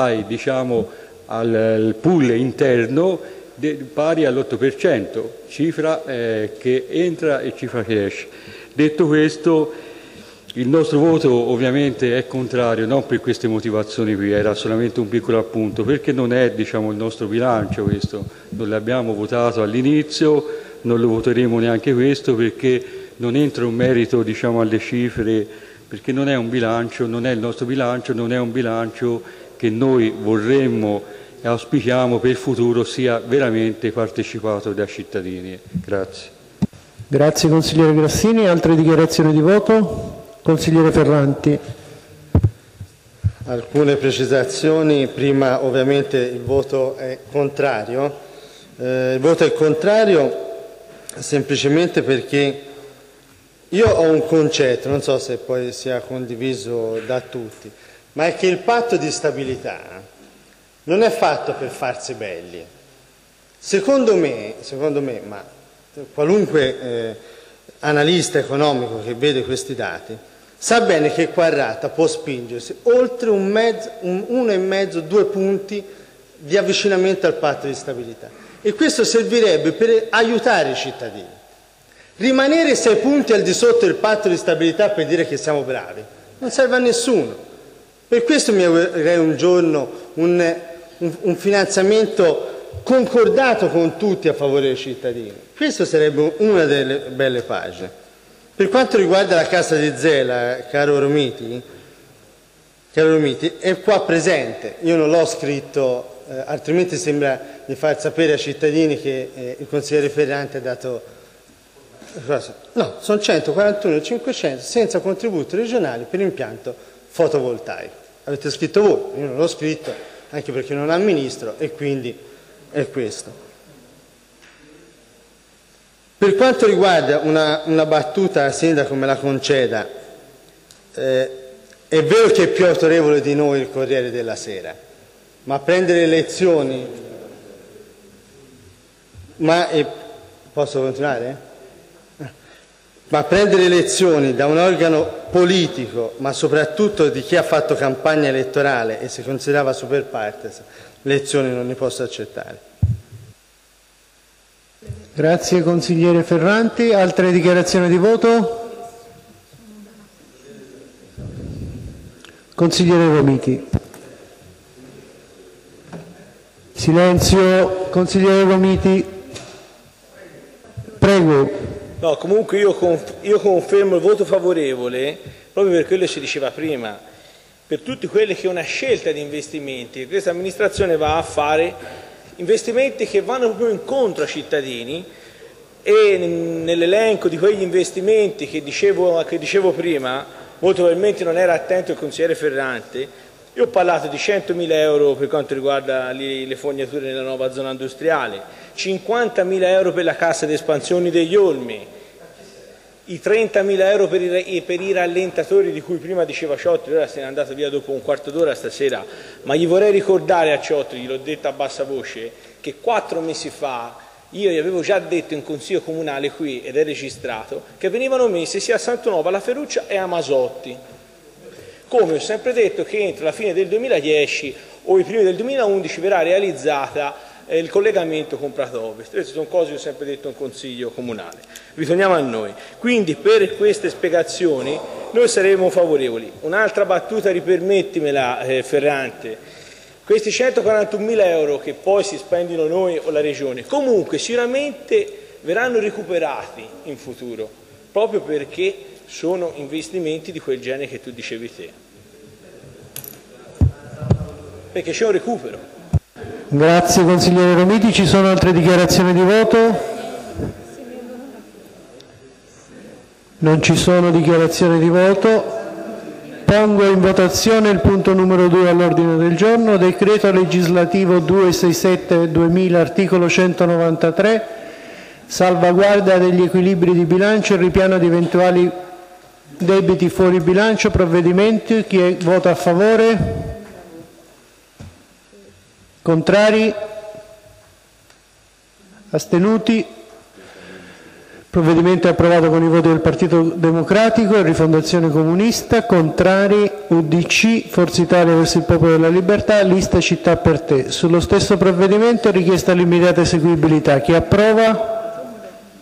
E: al pool interno pari all'8%, cifra che entra e cifra che esce. Detto questo, il nostro voto ovviamente è contrario, non per queste motivazioni qui, era solamente un piccolo appunto, perché non è il nostro bilancio questo, non l'abbiamo votato all'inizio, non lo voteremo neanche questo, perché non entra un merito alle cifre, perché non è un bilancio, non è il nostro bilancio, non è un bilancio che noi vorremmo e auspichiamo per il futuro sia veramente partecipato dai cittadini. Grazie.
A: Grazie consigliere Grassini. Altre dichiarazioni di voto? Consigliere Ferranti.
K: Alcune precisazioni. Prima ovviamente il voto è contrario. Il voto è contrario semplicemente perché io ho un concetto, non so se poi sia condiviso da tutti, ma è che il patto di stabilità non è fatto per farsi belli. Secondo me, ma qualunque analista economico che vede questi dati sa bene che Quarrata può spingersi oltre 1,5, 2 punti di avvicinamento al patto di stabilità, e questo servirebbe per aiutare i cittadini. Rimanere 6 punti al di sotto del patto di stabilità per dire che siamo bravi non serve a nessuno. Per questo mi augurerei un giorno un finanziamento concordato con tutti a favore dei cittadini. Questo sarebbe una delle belle pagine. Per quanto riguarda la casa di Zela, caro Romiti, è qua presente. Io non l'ho scritto, altrimenti sembra di far sapere ai cittadini che il consigliere Ferranti ha dato... No, sono 141.500 senza contributi regionali per impianto fotovoltaico. Avete scritto voi, io non l'ho scritto, anche perché non amministro, e quindi è questo. Per quanto riguarda una battuta al sindaco, me la conceda, è vero che è più autorevole di noi il Corriere della Sera, ma prendere lezioni... Posso continuare? Ma prendere lezioni da un organo politico, ma soprattutto di chi ha fatto campagna elettorale e si considerava super partes, lezioni non ne posso accettare.
A: Grazie consigliere Ferranti. Altre dichiarazioni di voto? Consigliere Romiti. Silenzio. Consigliere Romiti. Prego.
I: No, comunque io confermo il voto favorevole proprio per quello che si diceva prima, per tutti quelli che è una scelta di investimenti. Questa amministrazione va a fare investimenti che vanno proprio incontro ai cittadini, e nell'elenco di quegli investimenti che dicevo prima, molto probabilmente non era attento il consigliere Ferranti. Io ho parlato di 100.000 euro per quanto riguarda le fognature nella nuova zona industriale, 50.000 euro per la cassa di espansione degli Olmi, i 30.000 euro per i rallentatori di cui prima diceva Ciotti, ora se n'è andato via dopo un quarto d'ora stasera, ma gli vorrei ricordare a Ciotti, gliel'ho detto a bassa voce, che 4 mesi fa io gli avevo già detto in consiglio comunale qui, ed è registrato, che venivano messi sia a Santonova, alla Ferruccia e a Masotti. Come ho sempre detto che entro la fine del 2010 o i primi del 2011 verrà realizzata il collegamento Comprato-Ovest. Queste sono cose che ho sempre detto in Consiglio Comunale. Ritorniamo a noi. Quindi per queste spiegazioni noi saremo favorevoli. Un'altra battuta, ripermettimela Ferrante, questi 141.000 euro che poi si spendono noi o la Regione, comunque sicuramente verranno recuperati in futuro, proprio perché sono investimenti di quel genere che tu dicevi te. Perché c'è un recupero.
A: Grazie consigliere Romiti. Ci sono altre dichiarazioni di voto? Non ci sono dichiarazioni di voto. Pongo in votazione il punto numero 2 all'ordine del giorno, decreto legislativo 267/2000, articolo 193, salvaguardia degli equilibri di bilancio e ripiano di eventuali debiti fuori bilancio, provvedimenti. Chi vota a favore? Contrari? Astenuti? Provvedimento è approvato con i voti del Partito Democratico e Rifondazione Comunista. Contrari UDC, Forza Italia Verso il Popolo della Libertà, Lista Città per Te. Sullo stesso provvedimento è richiesta l'immediata eseguibilità. Chi approva?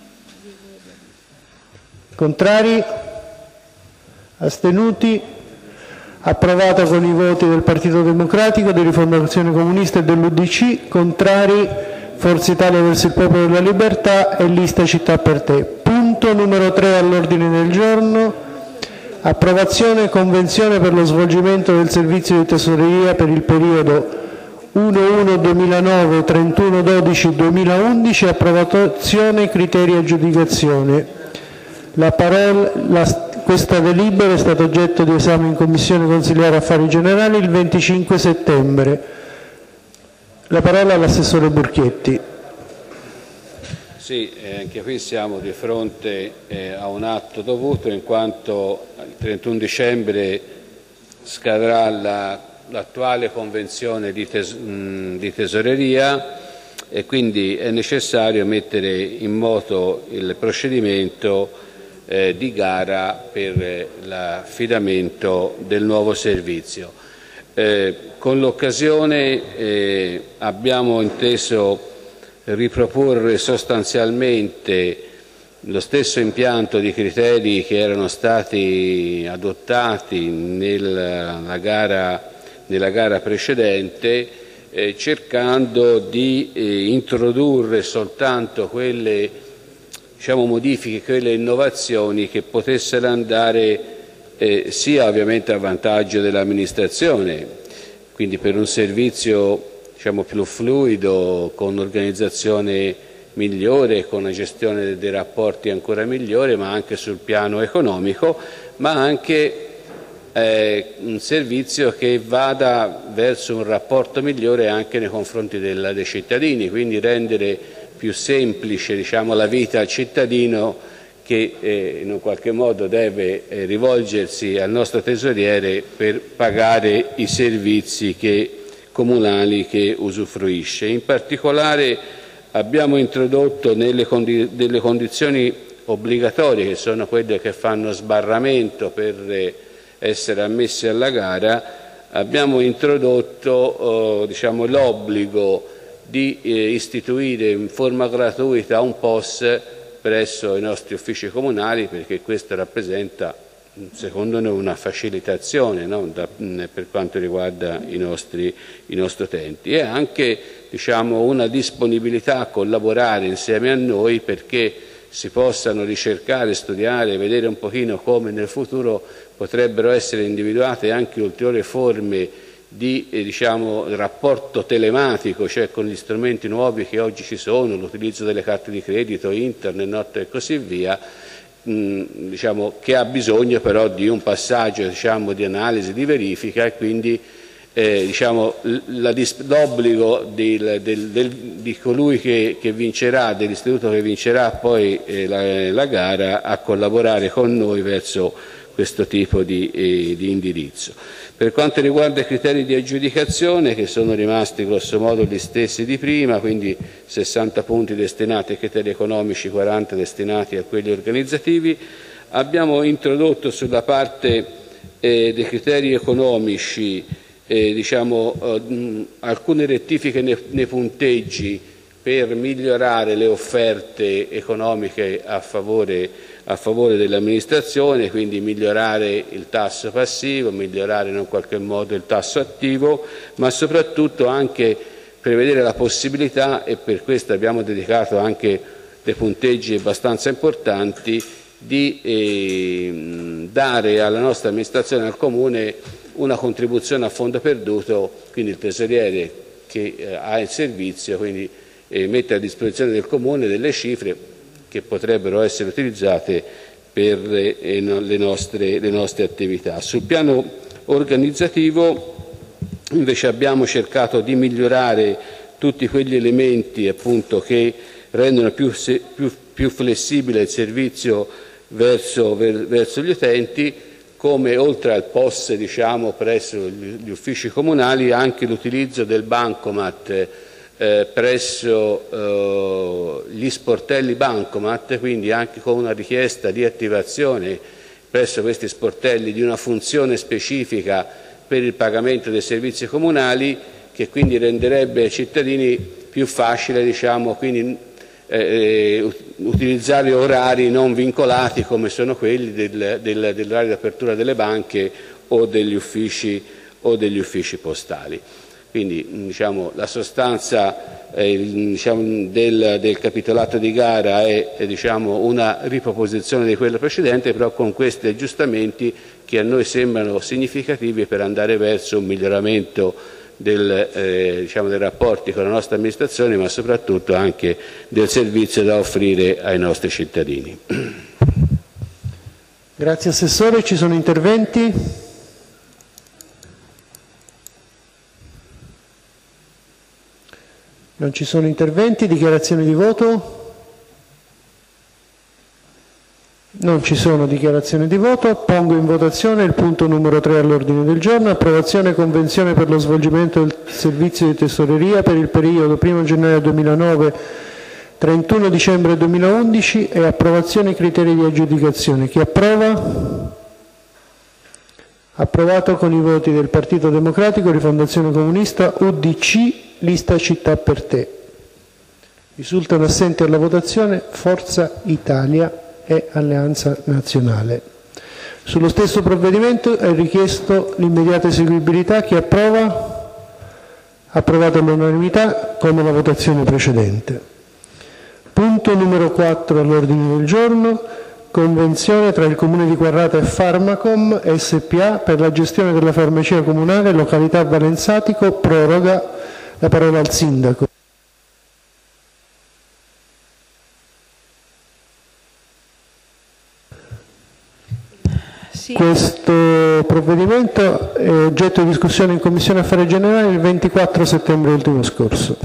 A: Contrari? Astenuti? Approvata con i voti del Partito Democratico, di Rifondazione Comunista e dell'UDC. Contrari Forza Italia Verso il Popolo della Libertà e Lista Città per Te. Punto numero 3 all'ordine del giorno. Approvazione e convenzione per lo svolgimento del servizio di tesoreria per il periodo 1/1/2009 31/12/2011. Approvazione, criteri e aggiudicazione. Questa delibera è stata oggetto di esame in Commissione Consiliare Affari Generali il 25 settembre. La parola all'assessore Burchietti.
D: Sì, anche qui siamo di fronte a un atto dovuto, in quanto il 31 dicembre scadrà l'attuale convenzione di tesoreria e quindi è necessario mettere in moto il procedimento di gara per l'affidamento del nuovo servizio. Con l'occasione abbiamo inteso riproporre sostanzialmente lo stesso impianto di criteri che erano stati adottati nella gara precedente, cercando di introdurre soltanto quelle modifiche, quelle innovazioni che potessero andare sia ovviamente a vantaggio dell'amministrazione, quindi per un servizio più fluido, con un'organizzazione migliore, con una gestione dei rapporti ancora migliore, ma anche sul piano economico, ma anche un servizio che vada verso un rapporto migliore anche nei confronti dei cittadini, quindi rendere più semplice la vita al cittadino che in un qualche modo deve rivolgersi al nostro tesoriere per pagare i servizi comunali che usufruisce. In particolare abbiamo introdotto delle condizioni obbligatorie, che sono quelle che fanno sbarramento per essere ammessi alla gara. Abbiamo introdotto l'obbligo di istituire in forma gratuita un POS presso i nostri uffici comunali, perché questo rappresenta, secondo noi, una facilitazione, no? Per quanto riguarda i nostri utenti, e anche una disponibilità a collaborare insieme a noi perché si possano ricercare, studiare, vedere un pochino come nel futuro potrebbero essere individuate anche ulteriori forme di rapporto telematico, cioè con gli strumenti nuovi che oggi ci sono, l'utilizzo delle carte di credito, internet e così via, che ha bisogno però di un passaggio di analisi, di verifica, e quindi l'obbligo di colui che vincerà, dell'istituto che vincerà poi la gara, a collaborare con noi verso questo tipo di indirizzo. Per quanto riguarda i criteri di aggiudicazione, che sono rimasti grosso modo gli stessi di prima, quindi 60 punti destinati ai criteri economici, 40 destinati a quelli organizzativi, abbiamo introdotto sulla parte dei criteri economici alcune rettifiche nei punteggi per migliorare le offerte economiche a favore dell'amministrazione, quindi migliorare il tasso passivo, migliorare in un qualche modo il tasso attivo, ma soprattutto anche prevedere la possibilità, e per questo abbiamo dedicato anche dei punteggi abbastanza importanti, di dare alla nostra amministrazione, al Comune, una contribuzione a fondo perduto, quindi il tesoriere che ha il servizio, quindi mette a disposizione del Comune delle cifre che potrebbero essere utilizzate per le nostre attività. Sul piano organizzativo invece abbiamo cercato di migliorare tutti quegli elementi appunto che rendono più flessibile il servizio verso gli utenti, come oltre al POS presso gli uffici comunali anche l'utilizzo del bancomat presso gli sportelli bancomat, quindi anche con una richiesta di attivazione presso questi sportelli di una funzione specifica per il pagamento dei servizi comunali, che quindi renderebbe ai cittadini più facile utilizzare orari non vincolati come sono quelli dell'orario di apertura delle banche o degli uffici postali. Quindi la sostanza del capitolato di gara è una riproposizione di quello precedente, però con questi aggiustamenti che a noi sembrano significativi per andare verso un miglioramento dei rapporti con la nostra amministrazione, ma soprattutto anche del servizio da offrire ai nostri cittadini.
A: Grazie Assessore, ci sono interventi? Non ci sono interventi, dichiarazioni di voto? Non ci sono dichiarazioni di voto. Pongo in votazione il punto numero 3 all'ordine del giorno, approvazione convenzione per lo svolgimento del servizio di tesoreria per il periodo 1 gennaio 2009 31 dicembre 2011 e approvazione criteri di aggiudicazione. Chi approva? Approvato con i voti del Partito Democratico, Rifondazione Comunista, UDC, Lista Città per Te. Risultano assenti alla votazione Forza Italia e Alleanza Nazionale. Sullo stesso provvedimento è richiesto l'immediata eseguibilità. Chi approva? Approvato all'unanimità come la votazione precedente. Punto numero 4 all'ordine del giorno, convenzione tra il Comune di Quarrata e Pharmacom SPA per la gestione della farmacia comunale località Valenzatico, proroga. La parola al Sindaco.
C: Sì.
A: Questo provvedimento è oggetto di discussione in Commissione Affari Generali il 24 settembre ultimo scorso.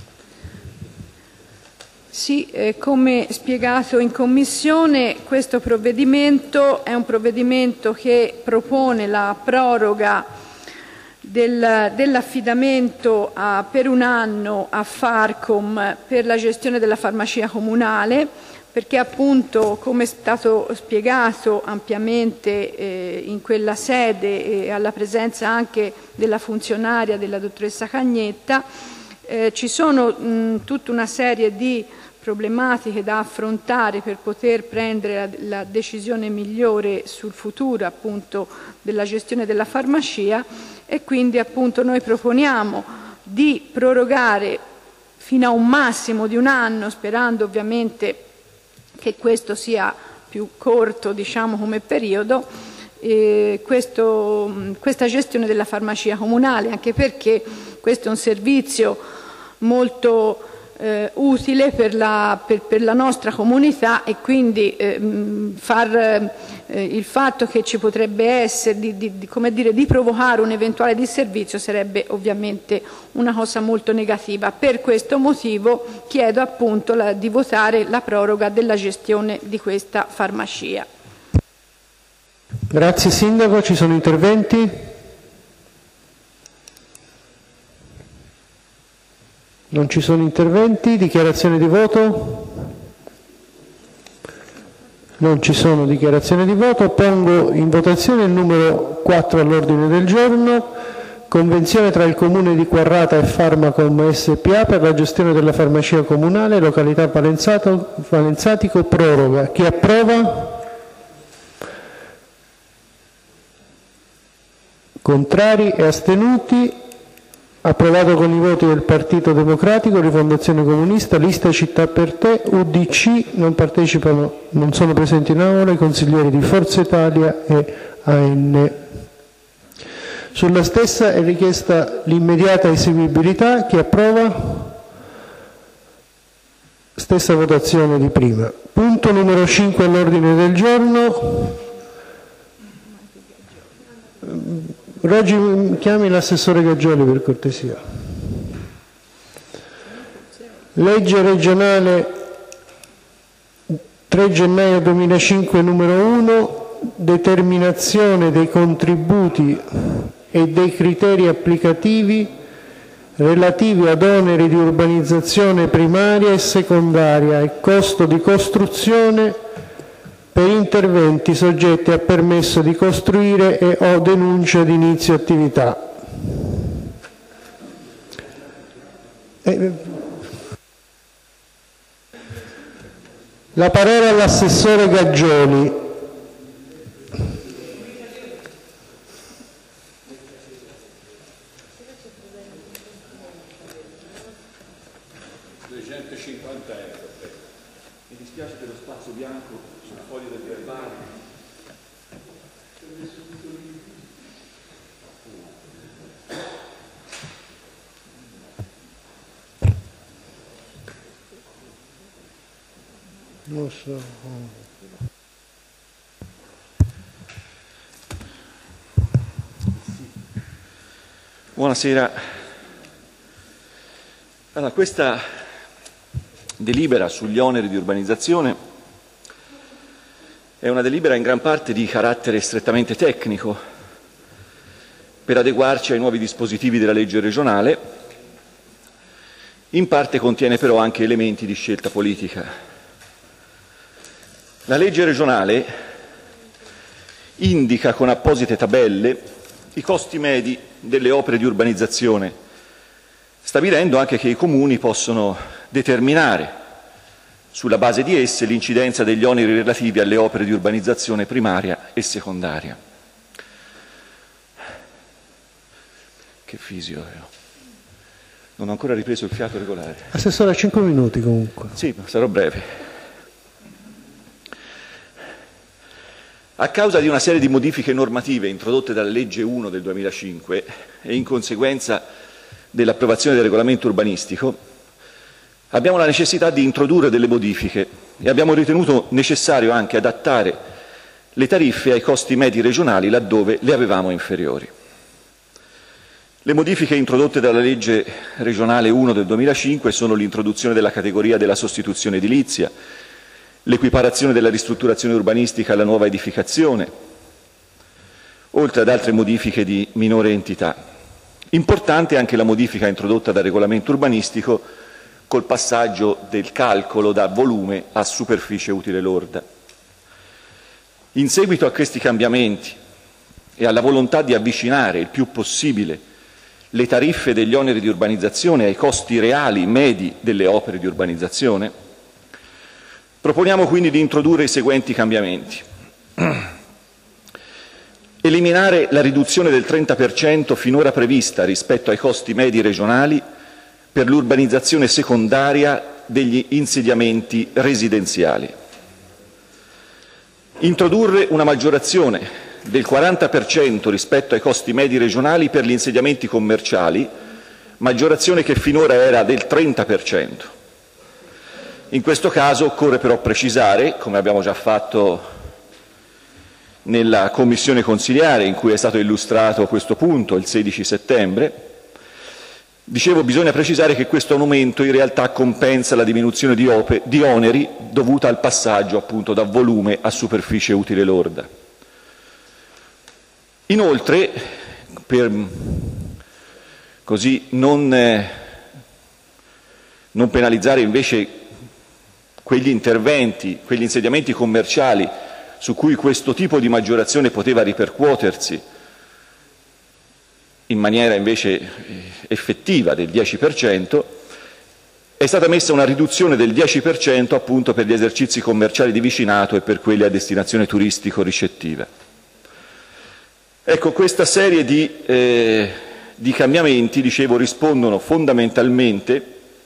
C: Sì, come spiegato in Commissione, questo provvedimento è un provvedimento che propone la proroga dell'affidamento per un anno a Pharmacom per la gestione della farmacia comunale, perché appunto, come è stato spiegato ampiamente in quella sede alla presenza anche della funzionaria, della dottoressa Cagnetta, ci sono tutta una serie di problematiche da affrontare per poter prendere la decisione migliore sul futuro appunto della gestione della farmacia, e quindi appunto noi proponiamo di prorogare fino a un massimo di un anno, sperando ovviamente che questo sia più corto come periodo, questa gestione della farmacia comunale, anche perché questo è un servizio molto utile per la nostra comunità, e quindi il fatto che ci potrebbe essere di provocare un eventuale disservizio sarebbe ovviamente una cosa molto negativa. Per questo motivo chiedo appunto di votare la proroga della gestione di questa farmacia.
A: Grazie Sindaco, ci sono interventi? Non ci sono interventi, dichiarazioni di voto? Non ci sono dichiarazioni di voto. Pongo in votazione il numero 4 all'ordine del giorno, Convenzione tra il Comune di Quarrata e Farmacom SpA per la gestione della farmacia comunale, località Valenzatico, proroga. Chi approva? Contrari e astenuti? Approvato con i voti del Partito Democratico, Rifondazione Comunista, Lista Città per Te, UDC. Non partecipano, non sono presenti in aula i consiglieri di Forza Italia e AN. Sulla stessa è richiesta l'immediata eseguibilità. Chi approva? Stessa votazione di prima. Punto numero 5 all'ordine del giorno. Oggi chiami l'assessore Gaggioli per cortesia. Legge regionale 3 gennaio 2005 numero 1, determinazione dei contributi e dei criteri applicativi relativi ad oneri di urbanizzazione primaria e secondaria e costo di costruzione per interventi soggetti a permesso di costruire e o denuncia di inizio attività. La parola all'assessore Gaggioli.
L: Mi dispiace per lo spazio bianco sul foglio del verbale.
A: Non so.
L: Buonasera. Allora, questa delibera sugli oneri di urbanizzazione è una delibera in gran parte di carattere strettamente tecnico per adeguarci ai nuovi dispositivi della legge regionale, in parte contiene però anche elementi di scelta politica. La legge regionale indica con apposite tabelle i costi medi delle opere di urbanizzazione, stabilendo anche che i comuni possono determinare sulla base di esse l'incidenza degli oneri relativi alle opere di urbanizzazione primaria e secondaria. Che fisio io. Non ho ancora ripreso il fiato regolare.
A: Assessore, a 5 minuti comunque.
L: Sì, ma sarò breve. A causa di una serie di modifiche normative introdotte dalla legge 1 del 2005 e in conseguenza dell'approvazione del regolamento urbanistico, abbiamo la necessità di introdurre delle modifiche e abbiamo ritenuto necessario anche adattare le tariffe ai costi medi regionali laddove le avevamo inferiori. Le modifiche introdotte dalla legge regionale 1 del 2005 sono l'introduzione della categoria della sostituzione edilizia, l'equiparazione della ristrutturazione urbanistica alla nuova edificazione, oltre ad altre modifiche di minore entità. Importante è anche la modifica introdotta dal regolamento urbanistico col passaggio del calcolo da volume a superficie utile lorda. In seguito a questi cambiamenti e alla volontà di avvicinare il più possibile le tariffe degli oneri di urbanizzazione ai costi reali medi delle opere di urbanizzazione, proponiamo quindi di introdurre i seguenti cambiamenti. Eliminare la riduzione del 30% finora prevista rispetto ai costi medi regionali per l'urbanizzazione secondaria degli insediamenti residenziali. Introdurre una maggiorazione del 40% rispetto ai costi medi regionali per gli insediamenti commerciali, maggiorazione che finora era del 30%. In questo caso occorre però precisare, come abbiamo già fatto nella commissione consiliare in cui è stato illustrato questo punto il 16 settembre, bisogna precisare che questo aumento in realtà compensa la diminuzione di oneri dovuta al passaggio appunto da volume a superficie utile lorda. Inoltre, per così non penalizzare invece quegli interventi, quegli insediamenti commerciali su cui questo tipo di maggiorazione poteva ripercuotersi, in maniera invece effettiva del 10%, è stata messa una riduzione del 10% appunto per gli esercizi commerciali di vicinato e per quelli a destinazione turistico-ricettiva. Ecco, questa serie di cambiamenti, dicevo, rispondono fondamentalmente,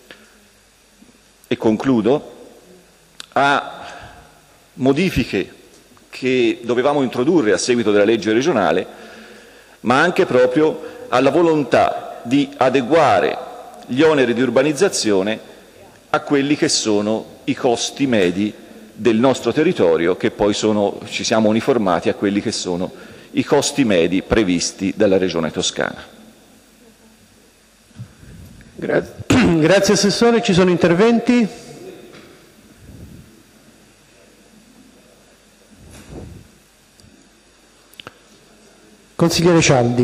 L: e concludo, a modifiche che dovevamo introdurre a seguito della legge regionale, ma anche proprio alla volontà di adeguare gli oneri di urbanizzazione a quelli che sono i costi medi del nostro territorio, che poi ci siamo uniformati a quelli che sono i costi medi previsti dalla Regione Toscana.
A: Grazie Assessore, ci sono interventi? Consigliere Cialdi.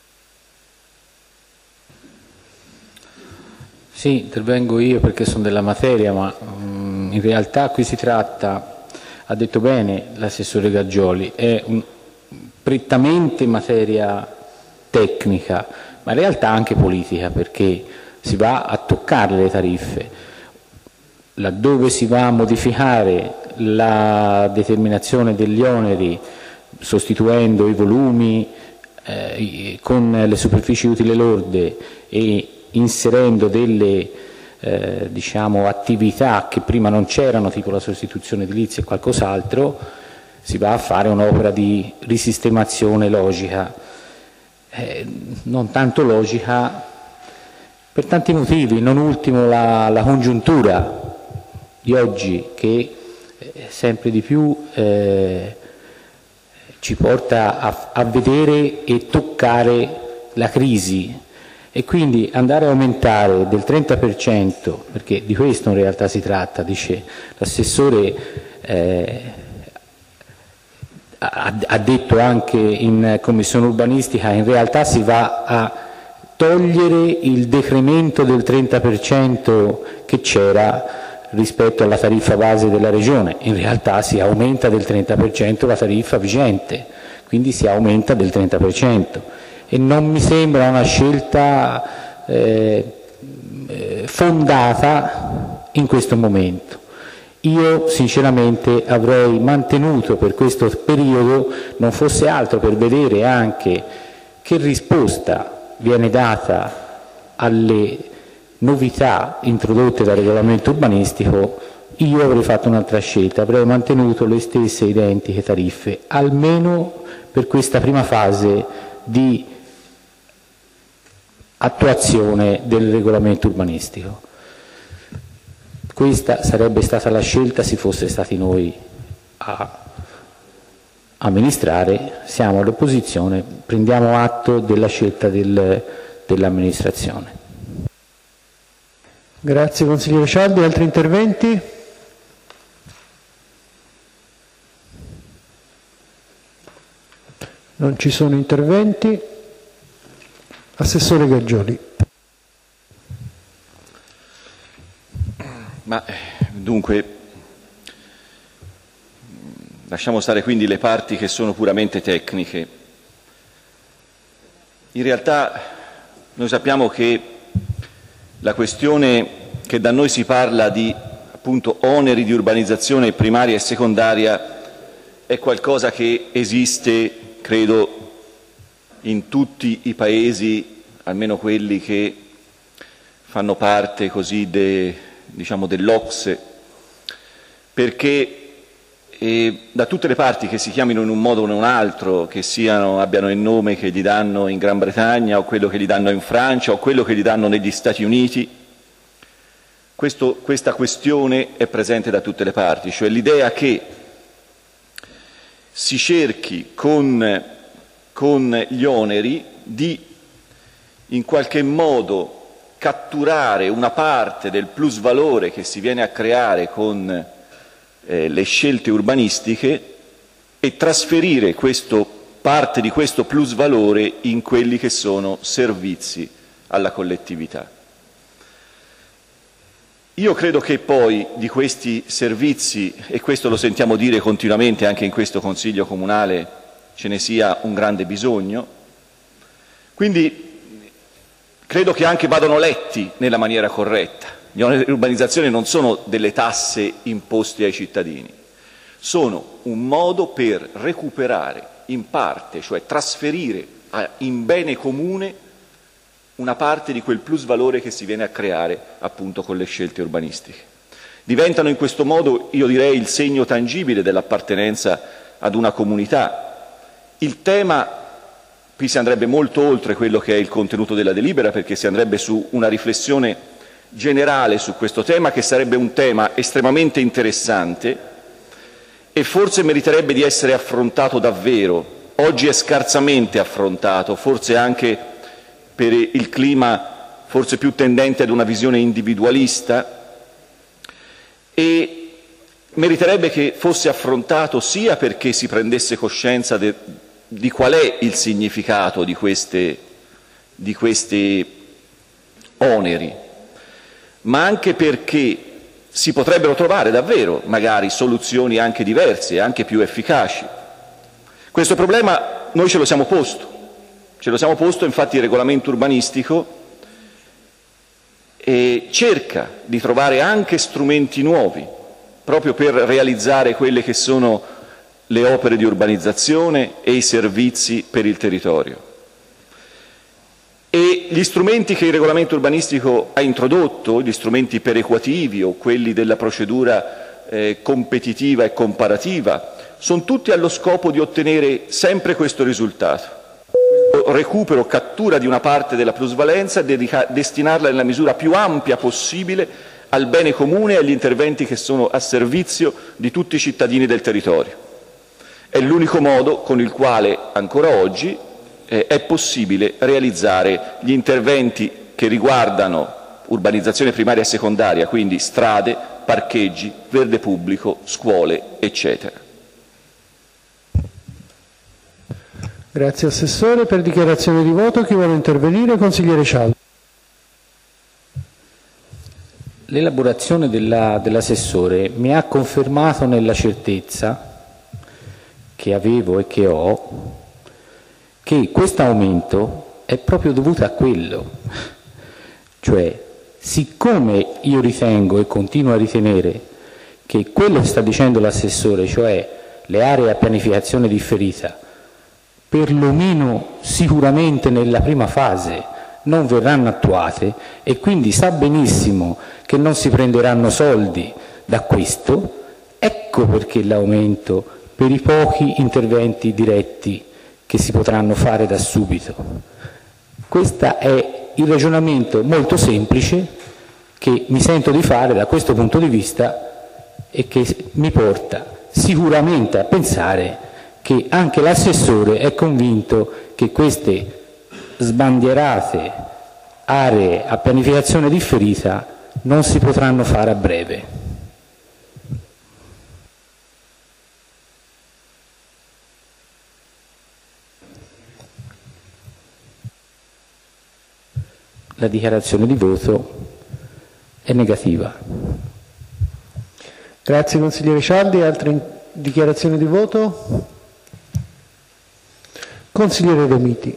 G: Sì, intervengo io perché sono della materia, ma in realtà qui si tratta, ha detto bene l'assessore Gaggioli, è prettamente materia tecnica, ma in realtà anche politica, perché si va a toccare le tariffe. Laddove si va a modificare la determinazione degli oneri, sostituendo i volumi con le superfici utili lorde e inserendo delle attività che prima non c'erano, tipo la sostituzione edilizia e qualcos'altro, si va a fare un'opera di risistemazione logica, non tanto logica per tanti motivi, non ultimo la congiuntura di oggi che sempre di più ci porta a vedere e toccare la crisi, e quindi andare a aumentare del 30%, perché di questo in realtà si tratta, dice l'assessore, ha detto anche in commissione urbanistica, in realtà si va a togliere il decremento del 30% che c'era rispetto alla tariffa base della Regione. In realtà si aumenta del 30% la tariffa vigente, quindi si aumenta del 30%, e non mi sembra una scelta fondata in questo momento. Io sinceramente avrei mantenuto per questo periodo, non fosse altro per vedere anche che risposta viene data alle novità introdotte dal regolamento urbanistico. Io avrei fatto un'altra scelta, avrei mantenuto le stesse identiche tariffe, almeno per questa prima fase di attuazione del regolamento urbanistico. Questa sarebbe stata la scelta se fosse stati noi a amministrare. Siamo all'opposizione, prendiamo atto della scelta dell'amministrazione.
A: Grazie consigliere Cialdi. Altri interventi? Non ci sono interventi. Assessore Gaggioli.
L: Ma dunque, lasciamo stare quindi le parti che sono puramente tecniche. In realtà noi sappiamo che la questione che da noi si parla di appunto oneri di urbanizzazione primaria e secondaria è qualcosa che esiste, credo, in tutti i paesi, almeno quelli che fanno parte così dell'OCSE, perché da tutte le parti, che si chiamino in un modo o in un altro, che abbiano il nome che gli danno in Gran Bretagna o quello che gli danno in Francia o quello che gli danno negli Stati Uniti, questa questione è presente da tutte le parti, cioè l'idea che si cerchi con gli oneri di in qualche modo catturare una parte del plusvalore che si viene a creare con le scelte urbanistiche e trasferire parte di questo plusvalore in quelli che sono servizi alla collettività. Io credo che poi di questi servizi, e questo lo sentiamo dire continuamente anche in questo Consiglio Comunale, ce ne sia un grande bisogno, Quindi credo che anche vadano letti nella maniera corretta. Gli oneri di urbanizzazione non sono delle tasse imposte ai cittadini, sono un modo per recuperare in parte, cioè trasferire in bene comune una parte di quel plusvalore che si viene a creare appunto con le scelte urbanistiche. Diventano in questo modo, io direi, il segno tangibile dell'appartenenza ad una comunità. Il tema, qui si andrebbe molto oltre quello che è il contenuto della delibera, perché si andrebbe su una riflessione generale su questo tema, che sarebbe un tema estremamente interessante e forse meriterebbe di essere affrontato davvero. Oggi è scarsamente affrontato, forse anche per il clima forse più tendente ad una visione individualista, e meriterebbe che fosse affrontato sia perché si prendesse coscienza di qual è il significato di questi oneri, ma anche perché si potrebbero trovare davvero magari soluzioni anche diverse, anche più efficaci. Questo problema noi ce lo siamo posto. Infatti il regolamento urbanistico cerca di trovare anche strumenti nuovi proprio per realizzare quelle che sono le opere di urbanizzazione e i servizi per il territorio. E gli strumenti che il regolamento urbanistico ha introdotto, gli strumenti perequativi o quelli della procedura competitiva e comparativa, sono tutti allo scopo di ottenere sempre questo risultato: recupero, cattura di una parte della plusvalenza e destinarla nella misura più ampia possibile al bene comune e agli interventi che sono a servizio di tutti i cittadini del territorio. È l'unico modo con il quale ancora oggi è possibile realizzare gli interventi che riguardano urbanizzazione primaria e secondaria, quindi strade, parcheggi, verde pubblico, scuole, eccetera.
A: Grazie Assessore. Per dichiarazione di voto chi vuole intervenire? Consigliere Cialdi.
G: L'elaborazione dell'assessore mi ha confermato nella certezza che avevo e che ho che questo aumento è proprio dovuto a quello. Cioè, siccome io ritengo e continuo a ritenere che quello che sta dicendo l'assessore, cioè le aree a pianificazione differita, perlomeno sicuramente nella prima fase non verranno attuate, e quindi sa benissimo che non si prenderanno soldi da questo, ecco perché l'aumento per i pochi interventi diretti che si potranno fare da subito. Questo è il ragionamento molto semplice che mi sento di fare da questo punto di vista e che mi porta sicuramente a pensare che anche l'assessore è convinto che queste sbandierate aree a pianificazione differita non si potranno fare a breve. La dichiarazione di voto è negativa.
A: Grazie consigliere Cialdi. Altre dichiarazioni di voto? Consigliere Romiti.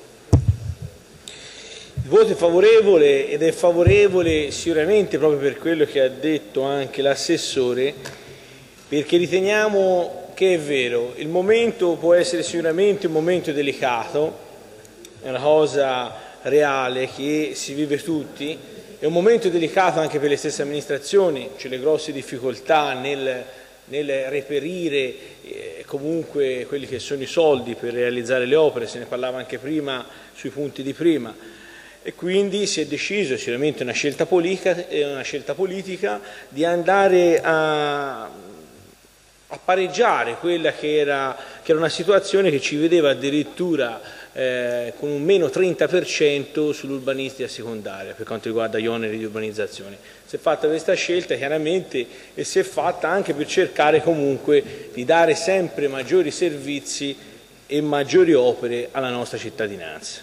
I: Il voto è favorevole, ed è favorevole sicuramente proprio per quello che ha detto anche l'assessore, perché riteniamo che è vero, il momento può essere sicuramente un momento delicato, è una cosa reale che si vive tutti, è un momento delicato anche per le stesse amministrazioni, c'è le grosse difficoltà nel reperire comunque quelli che sono i soldi per realizzare le opere, se ne parlava anche prima sui punti di prima, e quindi si è deciso, sicuramente una scelta politica, di andare a pareggiare quella che era una situazione che ci vedeva addirittura con un meno 30% sull'urbanistica secondaria per quanto riguarda gli oneri di urbanizzazione. Si è fatta questa scelta chiaramente, e si è fatta anche per cercare comunque di dare sempre maggiori servizi e maggiori opere alla nostra cittadinanza.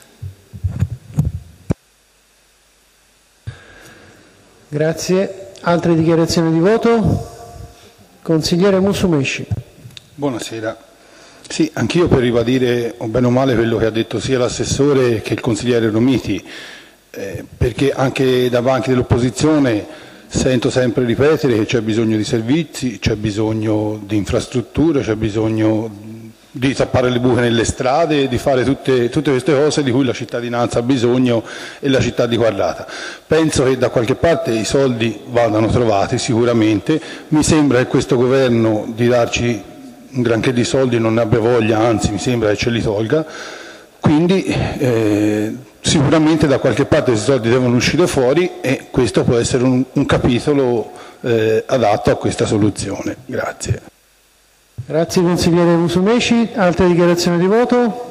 A: Grazie. Altre dichiarazioni di voto? Consigliere Musumeci.
M: Buonasera. Sì, anch'io per ribadire bene o male quello che ha detto sia l'assessore che il consigliere Romiti, perché anche da banchi dell'opposizione sento sempre ripetere che c'è bisogno di servizi, c'è bisogno di infrastrutture, c'è bisogno di tappare le buche nelle strade, di fare tutte queste cose di cui la cittadinanza ha bisogno e la città di Quarrata. Penso che da qualche parte i soldi vadano trovati sicuramente, mi sembra che questo governo di darci un granché di soldi non ne abbia voglia, anzi mi sembra che ce li tolga, quindi sicuramente da qualche parte questi soldi devono uscire fuori e questo può essere un capitolo adatto a questa soluzione. Grazie.
A: Grazie consigliere Musumeci. Altre dichiarazioni di voto?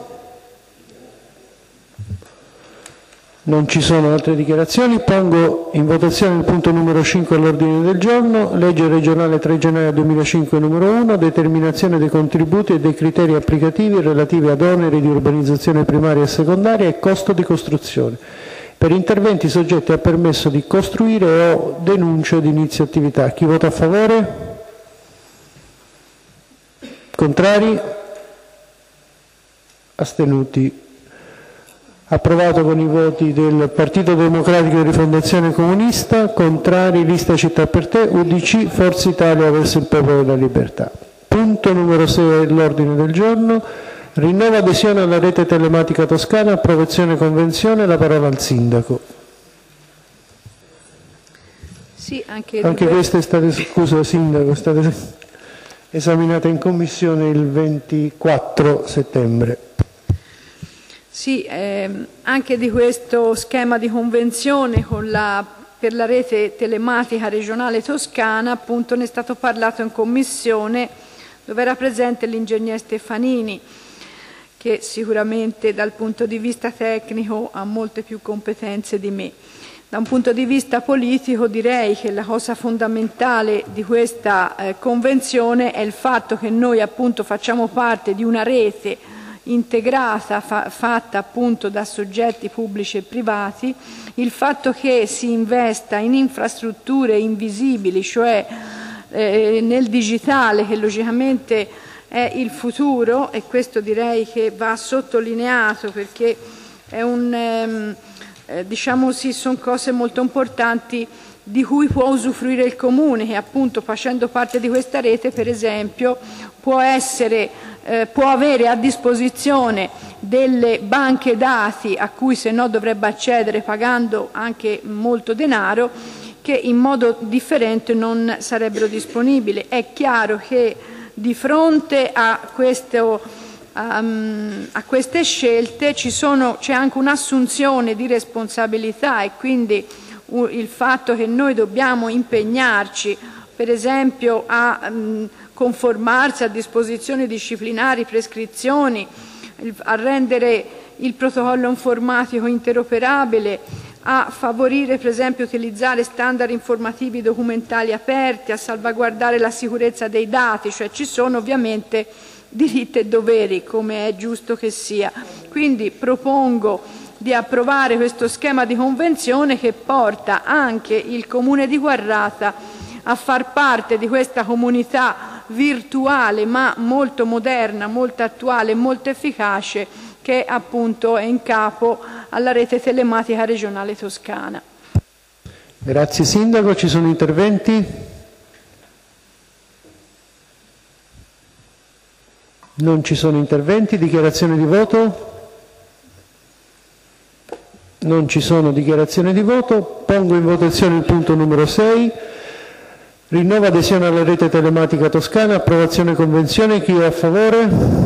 A: Non ci sono altre dichiarazioni. Pongo in votazione il punto numero 5 all'ordine del giorno, legge regionale 3 gennaio 2005 numero 1, determinazione dei contributi e dei criteri applicativi relativi ad oneri di urbanizzazione primaria e secondaria e costo di costruzione per interventi soggetti a permesso di costruire o denuncio di inizio attività. Chi vota a favore? Contrari? Astenuti? Approvato con i voti del Partito Democratico e Rifondazione Comunista, contrari Lista Città per Te, UDC, Forza Italia verso il Popolo della Libertà. Punto numero 6 all'ordine del giorno, rinnova adesione alla rete telematica toscana, approvazione convenzione, la parola al Sindaco.
C: Sì, anche
A: questa è stata, scusa Sindaco, è stata esaminata in Commissione il 24 settembre.
C: Sì, anche di questo schema di convenzione per la rete telematica regionale toscana, appunto, ne è stato parlato in Commissione, dove era presente l'ingegner Stefanini, che sicuramente dal punto di vista tecnico ha molte più competenze di me. Da un punto di vista politico direi che la cosa fondamentale di questa convenzione è il fatto che noi appunto facciamo parte di una rete integrata fatta appunto da soggetti pubblici e privati, il fatto che si investa in infrastrutture invisibili, cioè nel digitale, che logicamente è il futuro, e questo direi che va sottolineato perché è diciamo sì, sono cose molto importanti di cui può usufruire il Comune, che appunto facendo parte di questa rete, per esempio, può avere a disposizione delle banche dati a cui se no dovrebbe accedere pagando anche molto denaro, che in modo differente non sarebbero disponibili. È chiaro che di fronte a queste scelte c'è anche un'assunzione di responsabilità, e quindi il fatto che noi dobbiamo impegnarci, per esempio, a conformarsi a disposizioni disciplinari, prescrizioni, a rendere il protocollo informatico interoperabile, a favorire, per esempio, utilizzare standard informativi documentali aperti, a salvaguardare la sicurezza dei dati, cioè ci sono ovviamente diritti e doveri, come è giusto che sia. Quindi propongo di approvare questo schema di convenzione che porta anche il Comune di Quarrata a far parte di questa comunità virtuale ma molto moderna, molto attuale e molto efficace, che appunto è in capo alla rete telematica regionale toscana.
A: Grazie Sindaco, ci sono interventi? Non ci sono interventi, dichiarazione di voto? Non ci sono dichiarazioni di voto. Pongo in votazione il punto numero 6. Rinnova adesione alla rete telematica toscana, approvazione convenzione. Chi è a favore?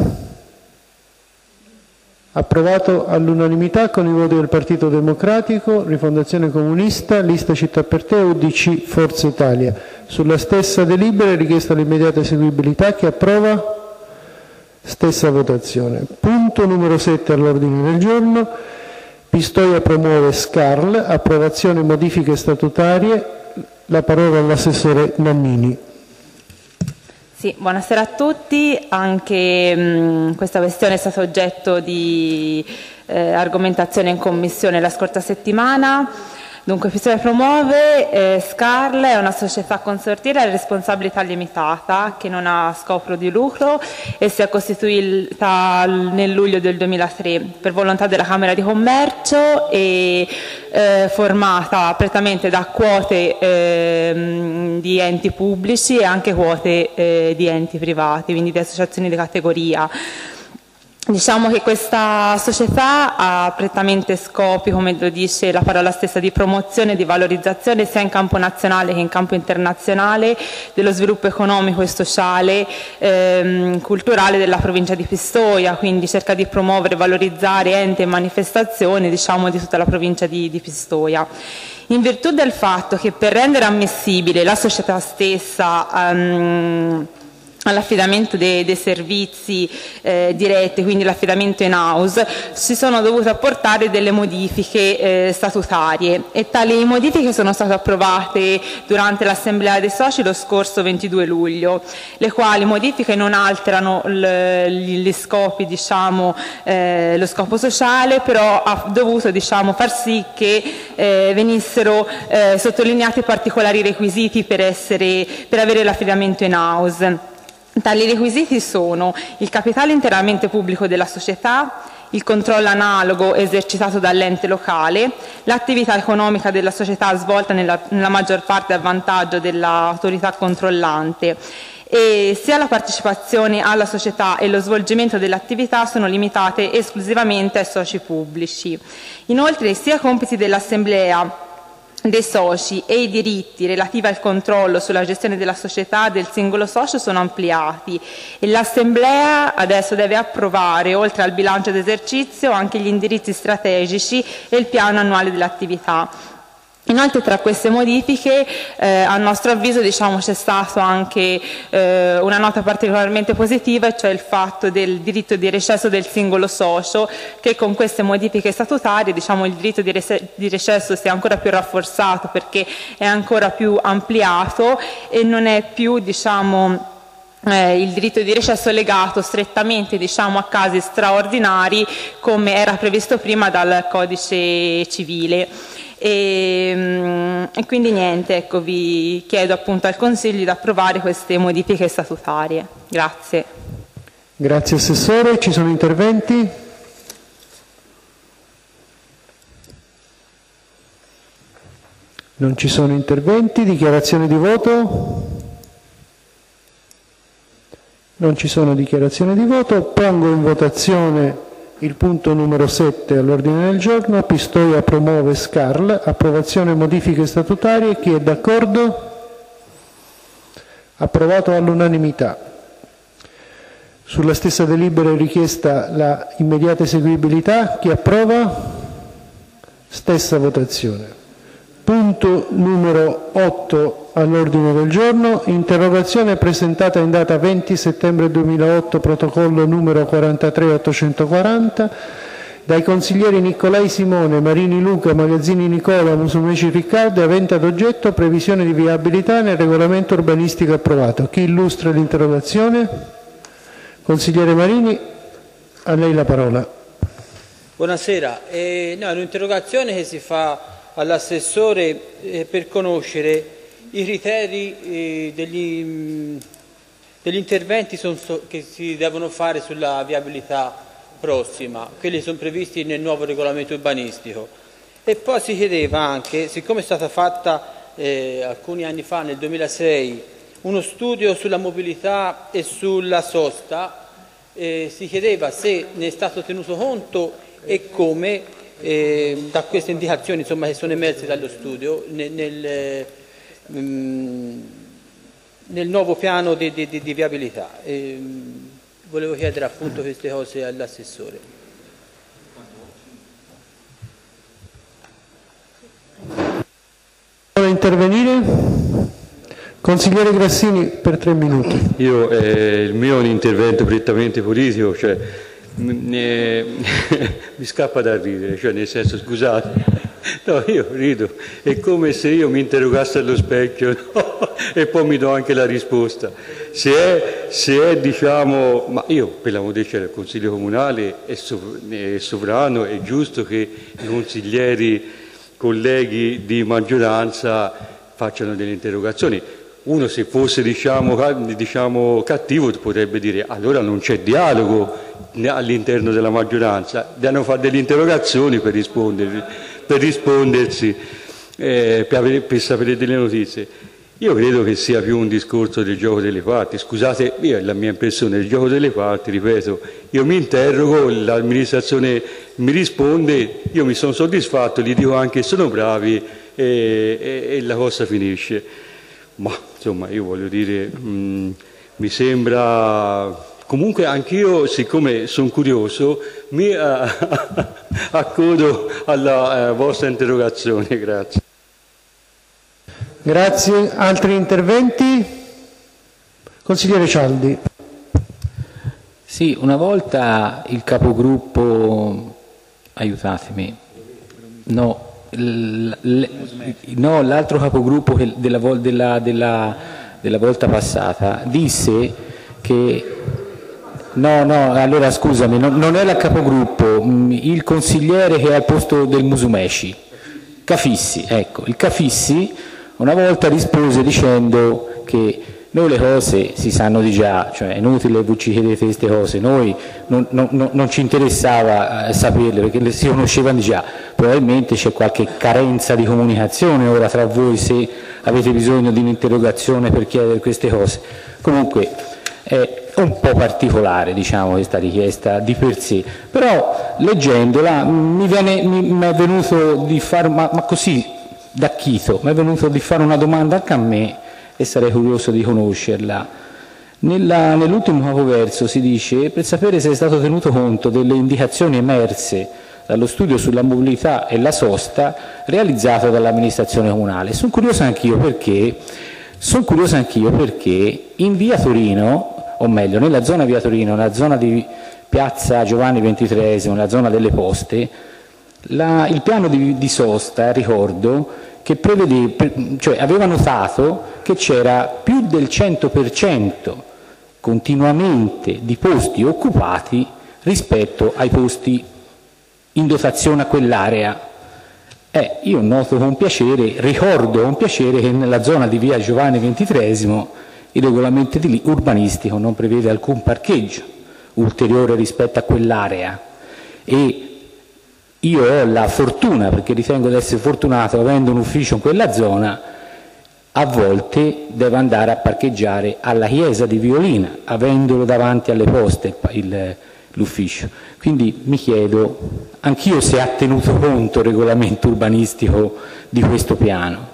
A: Approvato all'unanimità con i voti del Partito Democratico, Rifondazione Comunista, Lista Città per Te, UDC, Forza Italia. Sulla stessa delibera è richiesta l'immediata eseguibilità. Chi approva? Stessa votazione. Punto numero 7 all'ordine del giorno. Pistoia promuove SCARL, approvazione modifiche statutarie. La parola all'assessore Nannini.
N: Sì, buonasera a tutti. Anche questa questione è stata oggetto di argomentazione in Commissione la scorsa settimana. Dunque, Pistoia Promuove SCARL è una società consortile a responsabilità limitata che non ha scopo di lucro e si è costituita nel luglio del 2003 per volontà della Camera di Commercio e formata prettamente da quote di enti pubblici e anche quote di enti privati, quindi di associazioni di categoria. Diciamo che questa società ha prettamente scopi, come lo dice la parola stessa, di promozione e di valorizzazione sia in campo nazionale che in campo internazionale dello sviluppo economico e sociale, culturale della provincia di Pistoia, quindi cerca di promuovere e valorizzare enti e manifestazioni, diciamo, di tutta la provincia di Pistoia. In virtù del fatto che per rendere ammissibile la società stessa all'affidamento dei servizi diretti, quindi l'affidamento in house, si sono dovute apportare delle modifiche statutarie e tali modifiche sono state approvate durante l'assemblea dei soci lo scorso 22 luglio, le quali modifiche non alterano gli scopi, diciamo, lo scopo sociale, però ha dovuto, diciamo, far sì che venissero sottolineati particolari requisiti per avere l'affidamento in house. Tali requisiti sono il capitale interamente pubblico della società, il controllo analogo esercitato dall'ente locale, l'attività economica della società svolta nella maggior parte a vantaggio dell'autorità controllante e sia la partecipazione alla società e lo svolgimento dell'attività sono limitate esclusivamente ai soci pubblici. Inoltre sia i compiti dell'assemblea dei soci e i diritti relativi al controllo sulla gestione della società del singolo socio sono ampliati e l'Assemblea adesso deve approvare, oltre al bilancio d'esercizio, anche gli indirizzi strategici e il piano annuale dell'attività. Inoltre tra queste modifiche a nostro avviso, diciamo, c'è stato anche una nota particolarmente positiva, cioè il fatto del diritto di recesso del singolo socio, che con queste modifiche statutarie, diciamo, il diritto di recesso si è ancora più rafforzato perché è ancora più ampliato e non è più, diciamo, il diritto di recesso legato strettamente, diciamo, a casi straordinari come era previsto prima dal Codice Civile. E quindi niente, ecco, vi chiedo appunto al Consiglio di approvare queste modifiche statutarie. Grazie.
A: Grazie Assessore, ci sono interventi? Non ci sono interventi, dichiarazione di voto? Non ci sono dichiarazioni di voto, pongo in votazione il punto numero 7 all'ordine del giorno. Pistoia Promuove SCARL, approvazione modifiche statutarie. Chi è d'accordo? Approvato all'unanimità. Sulla stessa delibera è richiesta la immediata eseguibilità. Chi approva? Stessa votazione. Punto numero 8 all'ordine del giorno, interrogazione presentata in data 20 settembre 2008, protocollo numero 43840, dai consiglieri Nicolai Simone, Marini Luca, Magazzini Nicola, Musumeci Riccardo, avente ad oggetto previsione di viabilità nel regolamento urbanistico approvato. Chi illustra l'interrogazione? Consigliere Marini, a lei la parola.
I: Buonasera, no, è un'interrogazione che si fa all'assessore per conoscere i criteri degli interventi che si devono fare sulla viabilità prossima, quelli sono previsti nel nuovo regolamento urbanistico. E poi si chiedeva anche, siccome è stata fatta alcuni anni fa, nel 2006, uno studio sulla mobilità e sulla sosta, si chiedeva se ne è stato tenuto conto e come da queste indicazioni, insomma, che sono emerse dallo studio nel nuovo piano di viabilità. Volevo chiedere appunto queste cose all'assessore.
A: Vuole intervenire? Consigliere Grassini, per 3 minuti.
E: Il mio è un intervento prettamente politico, cioè mi scappa da ridere, cioè nel senso, scusate, no, io rido, è come se io mi interrogassi allo specchio, no? E poi mi do anche la risposta. Se è diciamo, ma io per l'amor di Dio, il Consiglio Comunale è sovrano, è giusto che i consiglieri colleghi di maggioranza facciano delle interrogazioni. Uno, se fosse diciamo cattivo, potrebbe dire allora non c'è dialogo all'interno della maggioranza, devono fare delle interrogazioni per rispondersi, per sapere delle notizie. Io credo che sia più un discorso del gioco delle parti. Scusate, la mia impressione del gioco delle parti, ripeto, io mi interrogo, l'amministrazione mi risponde, io mi sono soddisfatto, gli dico anche che sono bravi e la cosa finisce. Ma insomma, io voglio dire, mi sembra... Comunque anch'io, siccome sono curioso, mi accodo alla vostra interrogazione. Grazie.
A: Grazie. Altri interventi? Consigliere Cialdi.
G: Sì, una volta il capogruppo, aiutatemi, l'altro capogruppo della volta passata disse che... allora scusami, non era il capogruppo, il consigliere che è al posto del Musumeci, Cafissi, ecco, il Cafissi una volta rispose dicendo che noi le cose si sanno di già, cioè è inutile che ci chiedete queste cose, noi non ci interessava saperle perché le si conoscevano di già, probabilmente c'è qualche carenza di comunicazione ora tra voi se avete bisogno di un'interrogazione per chiedere queste cose. Comunque è un po' particolare, diciamo, questa richiesta di per sé, però leggendola mi è venuto di fare, ma così da chito, mi è venuto di fare una domanda anche a me e sarei curioso di conoscerla. Nell'ultimo capoverso si dice: per sapere se è stato tenuto conto delle indicazioni emerse dallo studio sulla mobilità e la sosta realizzato dall'amministrazione comunale. Sono curioso anch'io perché in via Torino, o meglio nella zona via Torino, nella zona di piazza Giovanni XXIII, nella zona delle poste, il piano di sosta, ricordo, che aveva notato che c'era più del 100% continuamente di posti occupati rispetto ai posti in dotazione a quell'area. Io noto con piacere, ricordo con piacere che nella zona di via Giovanni XXIII il regolamento urbanistico non prevede alcun parcheggio ulteriore rispetto a quell'area e io ho la fortuna, perché ritengo di essere fortunato avendo un ufficio in quella zona, a volte devo andare a parcheggiare alla chiesa di Violina, avendolo davanti alle poste l'ufficio. Quindi mi chiedo anch'io se ha tenuto conto il regolamento urbanistico di questo piano.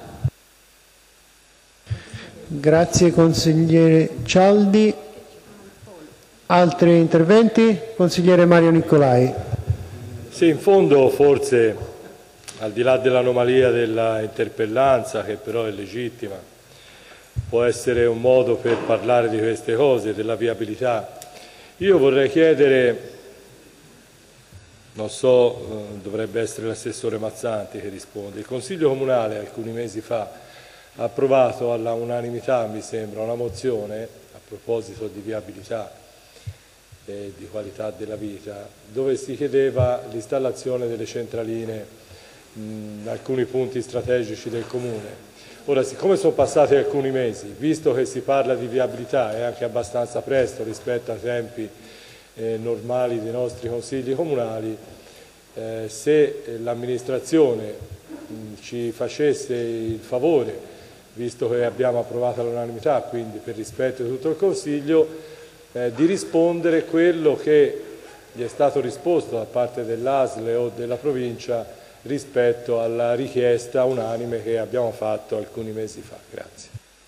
A: Grazie consigliere Cialdi. Altri interventi? Consigliere Mario Nicolai.
H: Sì, in fondo forse, al di là dell'anomalia della interpellanza, che però è legittima, può essere un modo per parlare di queste cose, della viabilità. Io vorrei chiedere, non so, dovrebbe essere l'assessore Mazzanti che risponde, il Consiglio Comunale alcuni mesi fa ha approvato alla unanimità, mi sembra, una mozione a proposito di viabilità e di qualità della vita, dove si chiedeva l'installazione delle centraline in alcuni punti strategici del Comune. Ora, siccome sono passati alcuni mesi, visto che si parla di viabilità, è anche abbastanza presto rispetto ai tempi normali dei nostri consigli comunali, se l'amministrazione ci facesse il favore, visto che abbiamo approvato all'unanimità, quindi per rispetto di tutto il Consiglio, di rispondere quello che gli è stato risposto da parte dell'ASL o della provincia rispetto alla richiesta unanime che abbiamo fatto alcuni mesi fa. Grazie.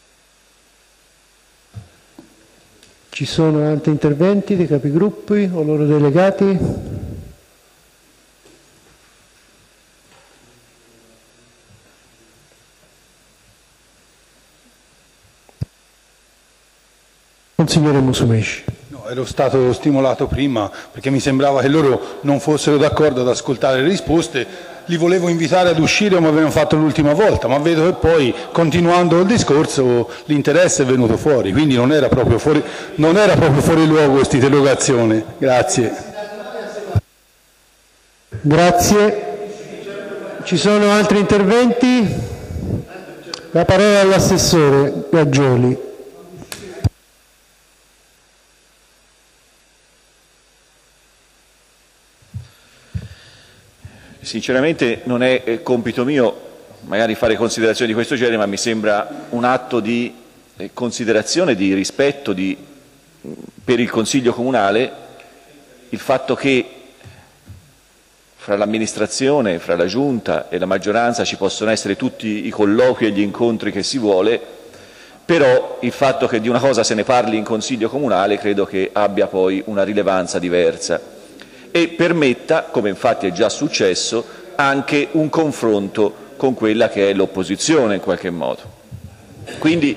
A: Ci sono altri interventi dei capigruppi o loro delegati? Consigliere Musumeci.
M: No, ero stato stimolato prima perché mi sembrava che loro non fossero d'accordo ad ascoltare le risposte, li volevo invitare ad uscire come avevano fatto l'ultima volta, ma vedo che poi, continuando il discorso, l'interesse è venuto fuori, quindi non era proprio fuori luogo questa interrogazione. Grazie.
A: Grazie. Ci sono altri interventi? La parola all'assessore Gaggioli.
L: Sinceramente non è compito mio magari fare considerazioni di questo genere, ma mi sembra un atto di considerazione, di rispetto per il Consiglio Comunale il fatto che fra l'amministrazione, fra la Giunta e la maggioranza ci possono essere tutti i colloqui e gli incontri che si vuole, però il fatto che di una cosa se ne parli in Consiglio Comunale credo che abbia poi una rilevanza diversa e permetta, come infatti è già successo, anche un confronto con quella che è l'opposizione in qualche modo. Quindi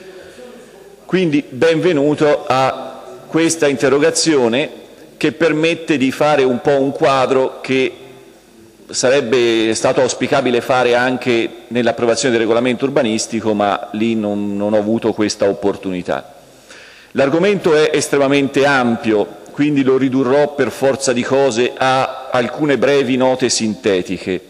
L: benvenuto a questa interrogazione che permette di fare un po' un quadro che sarebbe stato auspicabile fare anche nell'approvazione del regolamento urbanistico, ma lì non ho avuto questa opportunità. L'argomento è estremamente ampio, quindi lo ridurrò per forza di cose a alcune brevi note sintetiche.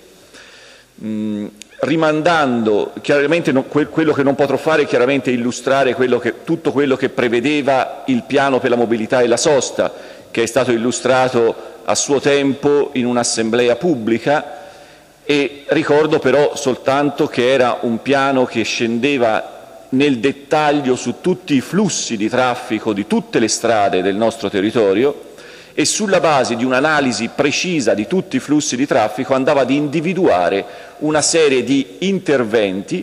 L: Rimandando, chiaramente quello che non potrò fare è chiaramente illustrare tutto quello che prevedeva il piano per la mobilità e la sosta, che è stato illustrato a suo tempo in un'assemblea pubblica, e ricordo però soltanto che era un piano che scendeva nel dettaglio su tutti i flussi di traffico di tutte le strade del nostro territorio e sulla base di un'analisi precisa di tutti i flussi di traffico andava ad individuare una serie di interventi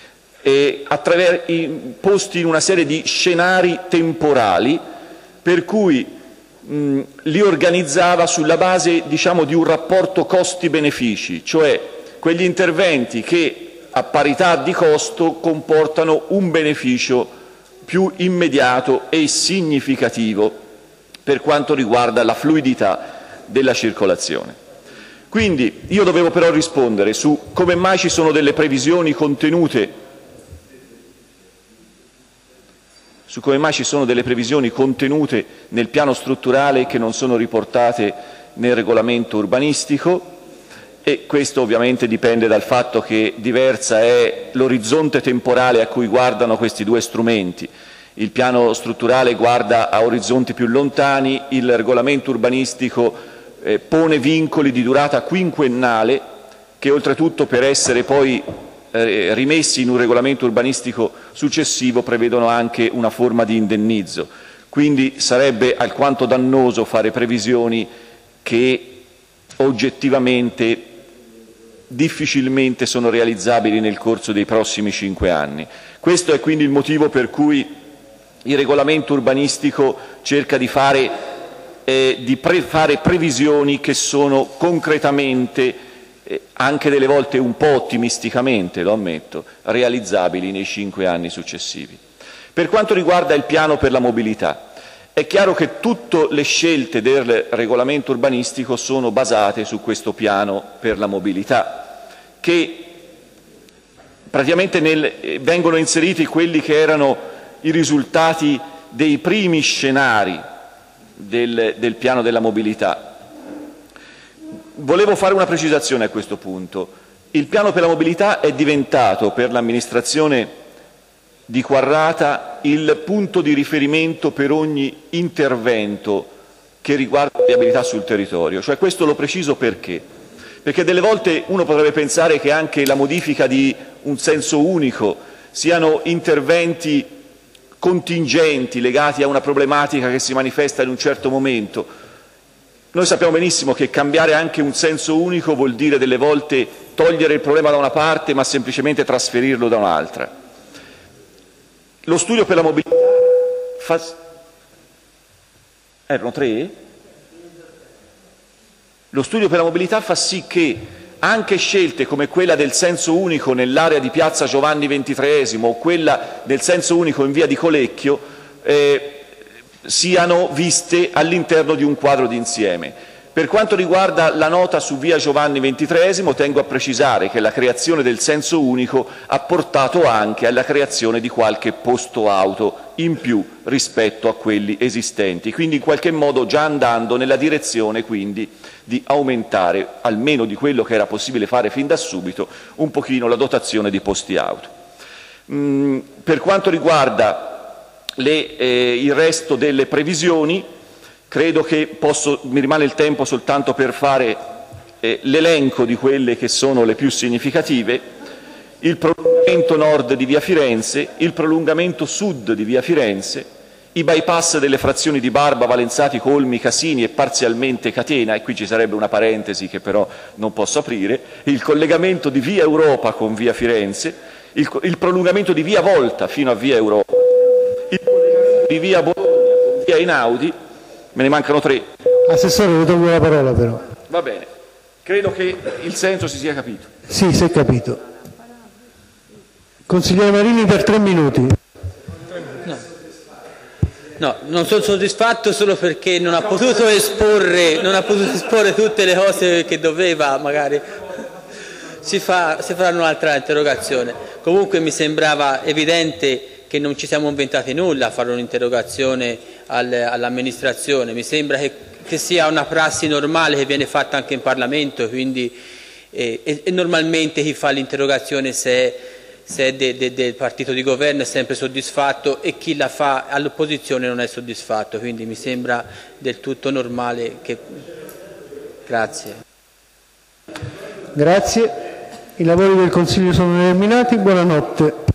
L: posti in una serie di scenari temporali per cui li organizzava sulla base, diciamo, di un rapporto costi-benefici, cioè quegli interventi che a parità di costo comportano un beneficio più immediato e significativo per quanto riguarda la fluidità della circolazione. Quindi io dovevo però rispondere su come mai ci sono delle previsioni contenute nel piano strutturale che non sono riportate nel regolamento urbanistico, e questo ovviamente dipende dal fatto che diversa è l'orizzonte temporale a cui guardano questi due strumenti. Il piano strutturale guarda a orizzonti più lontani, il regolamento urbanistico pone vincoli di durata quinquennale che oltretutto per essere poi rimessi in un regolamento urbanistico successivo prevedono anche una forma di indennizzo. Quindi sarebbe alquanto dannoso fare previsioni che oggettivamente difficilmente sono realizzabili nel corso dei prossimi 5 anni. Questo è quindi il motivo per cui il regolamento urbanistico cerca di fare previsioni che sono concretamente, anche delle volte un po' ottimisticamente, lo ammetto, realizzabili nei 5 anni successivi. Per quanto riguarda il piano per la mobilità, è chiaro che tutte le scelte del regolamento urbanistico sono basate su questo piano per la mobilità, che praticamente vengono inseriti quelli che erano i risultati dei primi scenari del piano della mobilità. Volevo fare una precisazione a questo punto. Il piano per la mobilità è diventato per l'amministrazione di Quarrata il punto di riferimento per ogni intervento che riguarda la viabilità sul territorio. Cioè, questo lo preciso perché? Perché delle volte uno potrebbe pensare che anche la modifica di un senso unico siano interventi contingenti legati a una problematica che si manifesta in un certo momento. Noi sappiamo benissimo che cambiare anche un senso unico vuol dire delle volte togliere il problema da una parte ma semplicemente trasferirlo da un'altra. Lo studio per la mobilità erano 3? Lo studio per la mobilità fa sì che anche scelte come quella del senso unico nell'area di Piazza Giovanni XXIII o quella del senso unico in via di Colecchio siano viste all'interno di un quadro d'insieme. Per quanto riguarda la nota su via Giovanni XXIII, tengo a precisare che la creazione del senso unico ha portato anche alla creazione di qualche posto auto in più rispetto a quelli esistenti, quindi in qualche modo già andando nella direzione quindi di aumentare, almeno di quello che era possibile fare fin da subito, un pochino la dotazione di posti auto. Per quanto riguarda il resto delle previsioni, credo che mi rimane il tempo soltanto per fare l'elenco di quelle che sono le più significative: il prolungamento nord di via Firenze, il prolungamento sud di via Firenze, i bypass delle frazioni di Barba, Valenzati, Colmi, Casini e parzialmente Catena, e qui ci sarebbe una parentesi che però non posso aprire, il collegamento di via Europa con via Firenze, il prolungamento di via Volta fino a via Europa, il collegamento di via Bologna con via Einaudi. Me ne mancano 3.
A: Assessore, le tolgo la parola però.
L: Va bene, credo che il senso si sia capito.
A: Sì, si è capito. Consigliere Marini per 3 minuti.
O: No, non sono soddisfatto solo perché non ha potuto esporre tutte le cose che doveva, magari si farà un'altra interrogazione. Comunque mi sembrava evidente che non ci siamo inventati nulla a fare un'interrogazione all'amministrazione. Mi sembra che sia una prassi normale che viene fatta anche in Parlamento, quindi e normalmente chi fa l'interrogazione, se è del partito di governo, è sempre soddisfatto, e chi la fa all'opposizione non è soddisfatto, quindi mi sembra del tutto normale che... Grazie.
A: Grazie. I lavori del Consiglio sono terminati. Buonanotte.